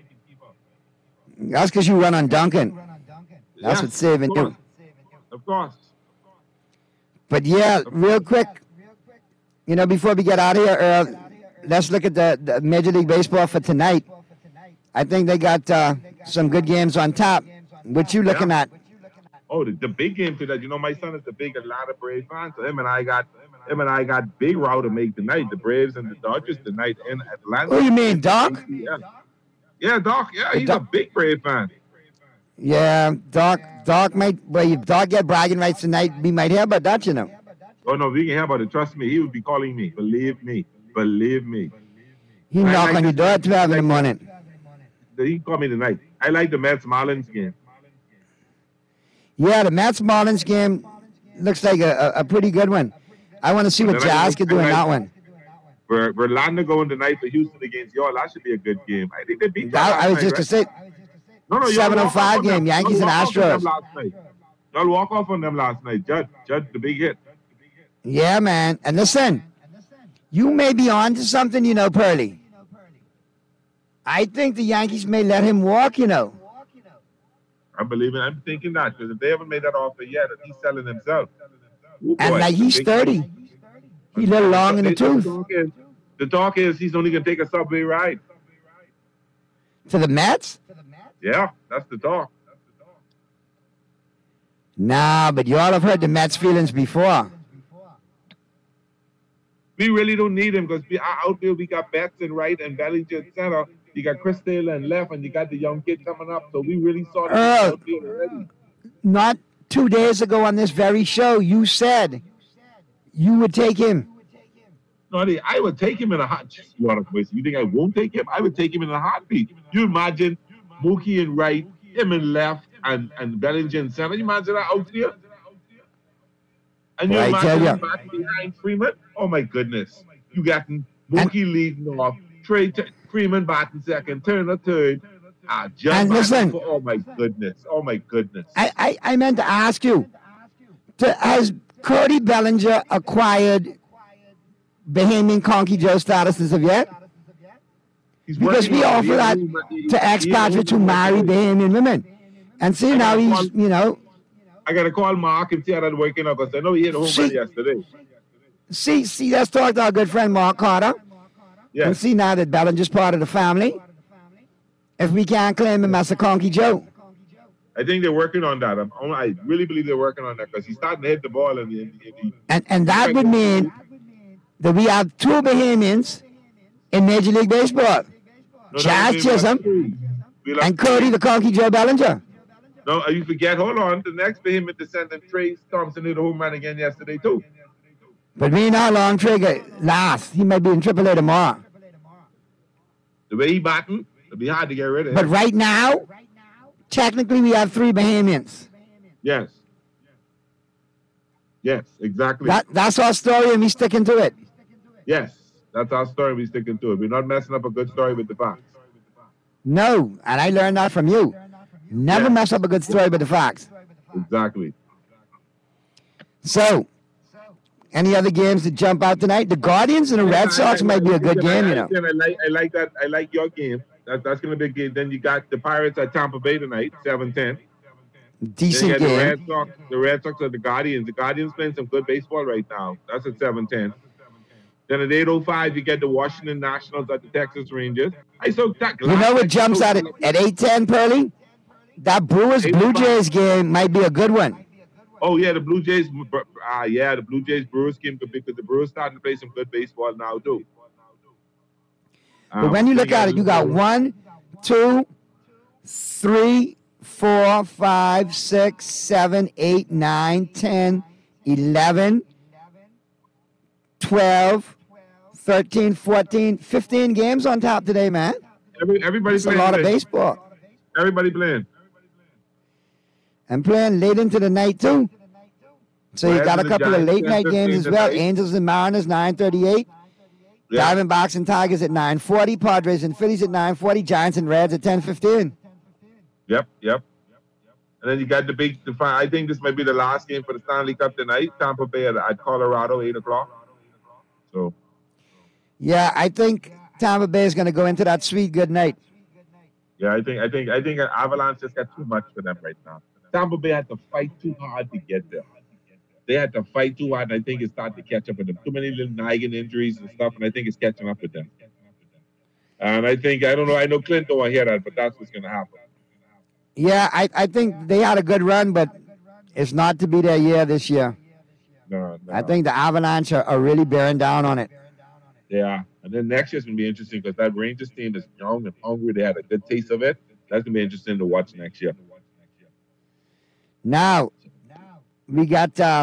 That's because you run on Duncan. That's Yeah, what's saving of course. you. Of course. But yeah, real quick, you know, before we get out of here, Earl, let's look at the, the Major League Baseball for tonight. I think they got uh, some good games on top. What you looking Yeah. at? Oh, the, the big game tonight. You know, my son is a big Atlanta Braves fan, so him and I got him and I got big row to make tonight. The Braves and the Dodgers tonight in Atlanta. Who you mean, Doc? Yeah, yeah, Doc. Yeah, he's Doc- a big Brave fan. Yeah, Doc. Doc might. Well, if Doc get bragging rights tonight, we might hear about that, you know. Oh no, we can hear about it. Trust me, he would be calling me. Believe me, believe me. He I knock like on your this- door at twelve in the morning. He called me tonight. I like the Mets Marlins game. Yeah, the Mets Marlins game looks like a, a, a pretty good one. I want to see what And then I Jazz like- could do in I like- that one. We're Verlander going tonight for Houston against y'all. That should be a good game. I think they beat That- y'all I was last just night, gonna say, right? No, no, y'all seven oh walk off five on game, them. Yankees Y'all and walk off on them Astros. last night. Y'all walk off on them last night. Judge, Judge, the big hit. Yeah, man. And listen, you may be on to something, you know, Pearly. I think the Yankees may let him walk, you know. I believe it. I'm thinking that because if they haven't made that offer yet, he's selling himself. Ooh, And boy, like the he's big- thirty. He's a little long in the The tooth. talk is- The talk is he's only going to take a subway ride. To the Mets? Yeah, that's the talk. Nah, but you all have heard the Mets' feelings before. We really don't need him because our outfield, we got Betts in right and Bellinger in center. You got Chris Taylor in left, and you got the young kid coming up. So we really saw the Earl. outfield already. Not two days ago on this very show, you said you would take him. No, I- I would take him in a hot. You want to You think I won't take him? I would take him in a heartbeat. You imagine Mookie in right, him in left, and and Bellinger in center. You imagine that outfield? And you Well, I imagine tell ya. him back behind Freeman. Oh my goodness! You got Mookie leading off, Trey T- Freeman batting second, Turner third. Ah, Judge And batting listen. for- oh my goodness! Oh my goodness! I, I, I meant to ask you, to, has Cody Bellinger acquired Bahamian Conky Joe status as of yet? Because working we on it. offer He that owns- he- to he expatriates who owns- marry Bahamian women. And see, I now gotta he's, call- you know, I gotta call Mark and see how that's working out because I know he hit a home run See- yesterday. see, see, let's talk to our good friend Mark Carter. Yes. And see now that Bellinger's part of the family, if we can't claim him as a Conky Joe. I think they're working on that. I'm, I really believe they're working on that because he's starting to hit the ball and, and, and And, and that would mean that we have two Bahamians in Major League Baseball. No, Jazz no, we Chisholm lost three. We lost and Cody three. the Conky Joe Bellinger. No, you forget. Hold on. The next Behemoth descendant, Trey Thompson, hit a home run again yesterday too. But we know how long Trigger lasts. He might be in triple A tomorrow. The way he batting, it'll be hard to get rid of him. But right now, technically we have three Bahamians. Yes. Yes, exactly. That, that's our story and we sticking to it. Yes, that's our story. We're sticking to it. We're not messing up a good story with the facts. No, and I learned that from you. Never Yeah. mess up a good story with the facts. Exactly. So, any other games that jump out tonight? The Guardians and the Red Sox might be a good game, you know. I like, I like that. I like your game. That, that's going to be a game. Then you got the Pirates at Tampa Bay tonight, seven ten. Decent then you got game. The Red Sox, the Red Sox are the Guardians. The Guardians playing some good baseball right now. That's at seven ten. Then at eight oh five, you get the Washington Nationals at the Texas Rangers. I so that You know what jumps out at, at eight ten, Pearly? That Brewers Blue Jays game might be a good one. Oh yeah, the Blue Jays. Ah, yeah, the Blue Jays Brewers game could be because the Brewers starting to play some good baseball now too. But when you look at it, you got one, two, three, four, five, six, seven, eight, nine, ten, eleven, twelve, thirteen, fourteen, fifteen games on top today, man. Every, everybody's That's a playing lot of today. baseball. Everybody playing. And playing late into the night, too. So you Reds got a and the couple of Giants late night at games as fifteen well. tonight. Angels and Mariners, nine thirty-eight. Yeah. Diamondbacks and Tigers at nine forty. Padres and Phillies at nine forty. Giants and Reds at ten fifteen. Yep, yep. And then you got the big, the, fi- I think this might be the last game for the Stanley Cup tonight. Tampa Bay at, at Colorado, eight o'clock. So, Yeah, I think Tampa Bay is going to go into that sweet good night. yeah, I think, I think, I think Avalanche just got too much for them right now. Tampa Bay had to fight too hard to get there. They had to fight too hard, and I think it's starting to catch up with them. Too many little nagging injuries and stuff, and I think it's catching up with them. And I think, I don't know, I know Clint don't want to hear that, but that's what's going to happen. Yeah, I, I think they had a good run, but it's not to be their year this year. No, no. I think the Avalanche are, are really bearing down on it. Yeah, and then next year's going to be interesting because that Rangers team is young and hungry. They had a good taste of it. That's going to be interesting to watch next year. Now, we got uh,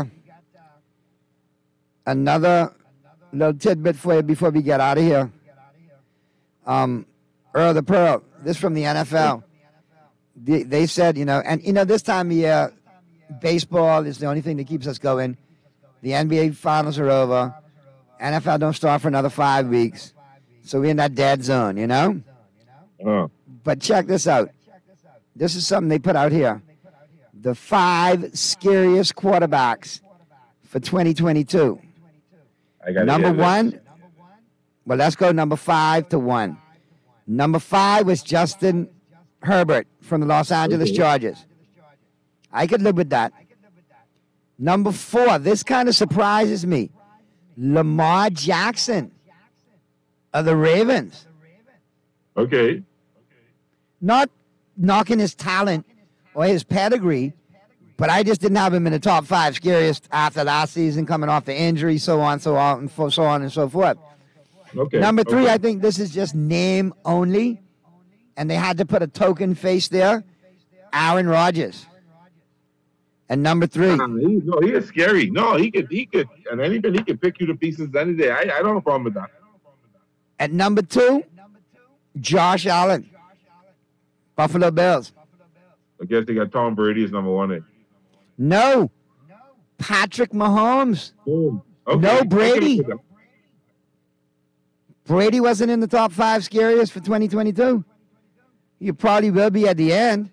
another little tidbit for you before we get out of here. Um, Earl the Pearl, this from the N F L. They, they said, you know, and, you know, this time of year, baseball is the only thing that keeps us going. The N B A finals are over. N F L don't start for another five weeks. So we're in that dead zone, you know? Uh. But check this out. This is something they put out here. The five scariest quarterbacks for twenty twenty-two. I gotta Number hear this. one, well, let's go number five to one. Number five was Justin Herbert from the Los Angeles Okay. Chargers. I could live with that. Number four, this kind of surprises me. Lamar Jackson of the Ravens. Okay. Not knocking his talent or his pedigree, but I just didn't have him in the top five scariest after last season, coming off the injury, so on, so on, and fo- so on and so forth. Okay. Number three, okay. I think this is just name only, and they had to put a token face there. Aaron Rodgers. And number three. Nah, he, no, he is scary. No, he could, he could, and anything, he could pick you to pieces any day. I, I don't have a problem with that. At number two, Josh Allen. Buffalo Bills. I guess they got Tom Brady as number one. eh? No. Patrick Mahomes. Boom. Okay. No I can Brady. live with that. Brady wasn't in the top five scariest for twenty twenty-two. You probably will be at the end.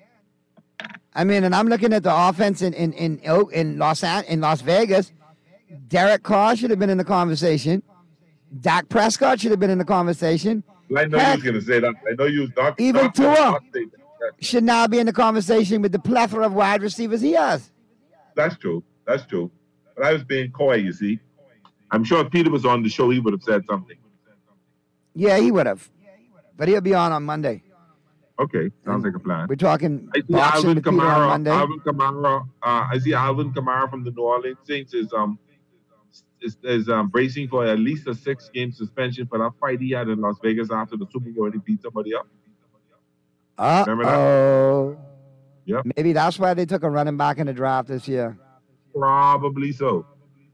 I mean, and I'm looking at the offense in in in, oh, in Los An- in Las Vegas. Derek Carr should have been in the conversation. Dak Prescott should have been in the conversation. I know you was going to say that. I know you was not. Even not- Tua not say that. should now be in the conversation with the plethora of wide receivers he has. That's true. That's true. But I was being coy, you see. I'm sure if Peter was on the show, he would have said something. Yeah, he would have. But he'll be on on Monday. Okay, sounds like a plan. We're talking I see boxing Alvin with Peter on Kamara. Monday. Alvin Kamara. Uh, I see Alvin Kamara from the New Orleans Saints is um is, is um bracing for at least a six game suspension for that fight he had in Las Vegas after the Super Bowl and he beat somebody up. Remember that? Uh-oh. Yep. Maybe that's why they took a running back in the draft this year. Probably so.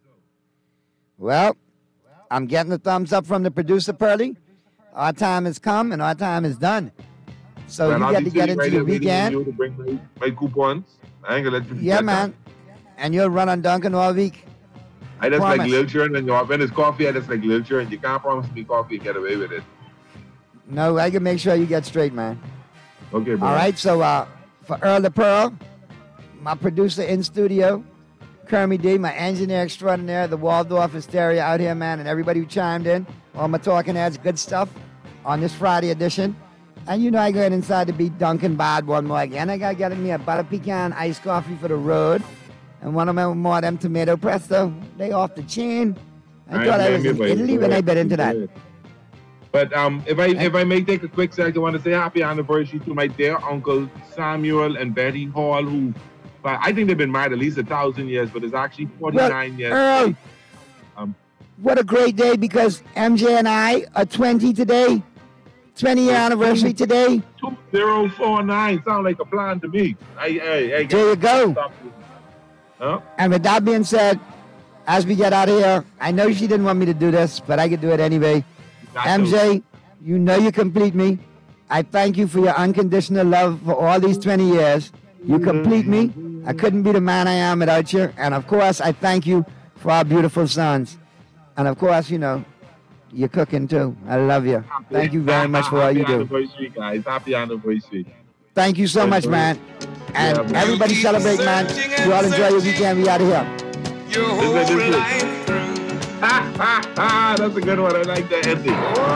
Well, I'm getting the thumbs up from the producer, Pearly. Our time has come and our time is done. So Man, you I'll get be to get sitting into right your here waiting on weekend. you to bring my, my coupons. I ain't gonna let you Yeah, forget man. that. And you'll run on Duncan all week. I just like Promise. little children and you when it's coffee, I just like little children. You can't promise me coffee and get away with it. No, I can make sure you get straight, man. Okay, bro. All right, so uh, for Earl the Pearl, my producer in studio, Kermie D, my engineer extraordinaire, the Waldorf Hysteria out here, man, and everybody who chimed in, all my talking heads, good stuff on this Friday edition. And you know I go ahead inside to beat Duncan Bad one more again. I got to get me a butter pecan iced coffee for the road. And one of my more of them tomato presto. They off the chain. I, I thought I blame was you, in buddy. Italy when I bit into that. But um, if I if I may take a quick second, I want to say happy anniversary to my dear uncle Samuel and Betty Hall, who but I think they've been married at least a thousand years, but it's actually forty-nine years. Earl, Um, what a great day because M J and I are twenty today. twenty year anniversary today. two zero four nine sound like a plan to me. I, I, I There you go. Huh? And with that being said, as we get out of here, I know she didn't want me to do this, but I could do it anyway. M J, you know you complete me. I thank you for your unconditional love for all these twenty years. You complete me. I couldn't be the man I am without you. And of course, I thank you for our beautiful sons. And of course, you know, you're cooking too. I love you. Thank you very much for all you do. Happy anniversary, guys. Happy anniversary. Thank you so much, man. And Yeah, everybody celebrate, man. You all enjoy your weekend. We out of here. This is it. Ha, ha, ha. That's a good one. I like that ending.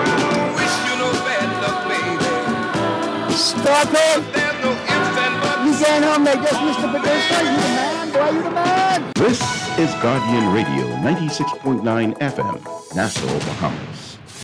Stop it! You can't home like this, Mister Producer. You the man, boy. You the man. This is Guardian Radio, ninety-six point nine F M, Nassau, Bahamas.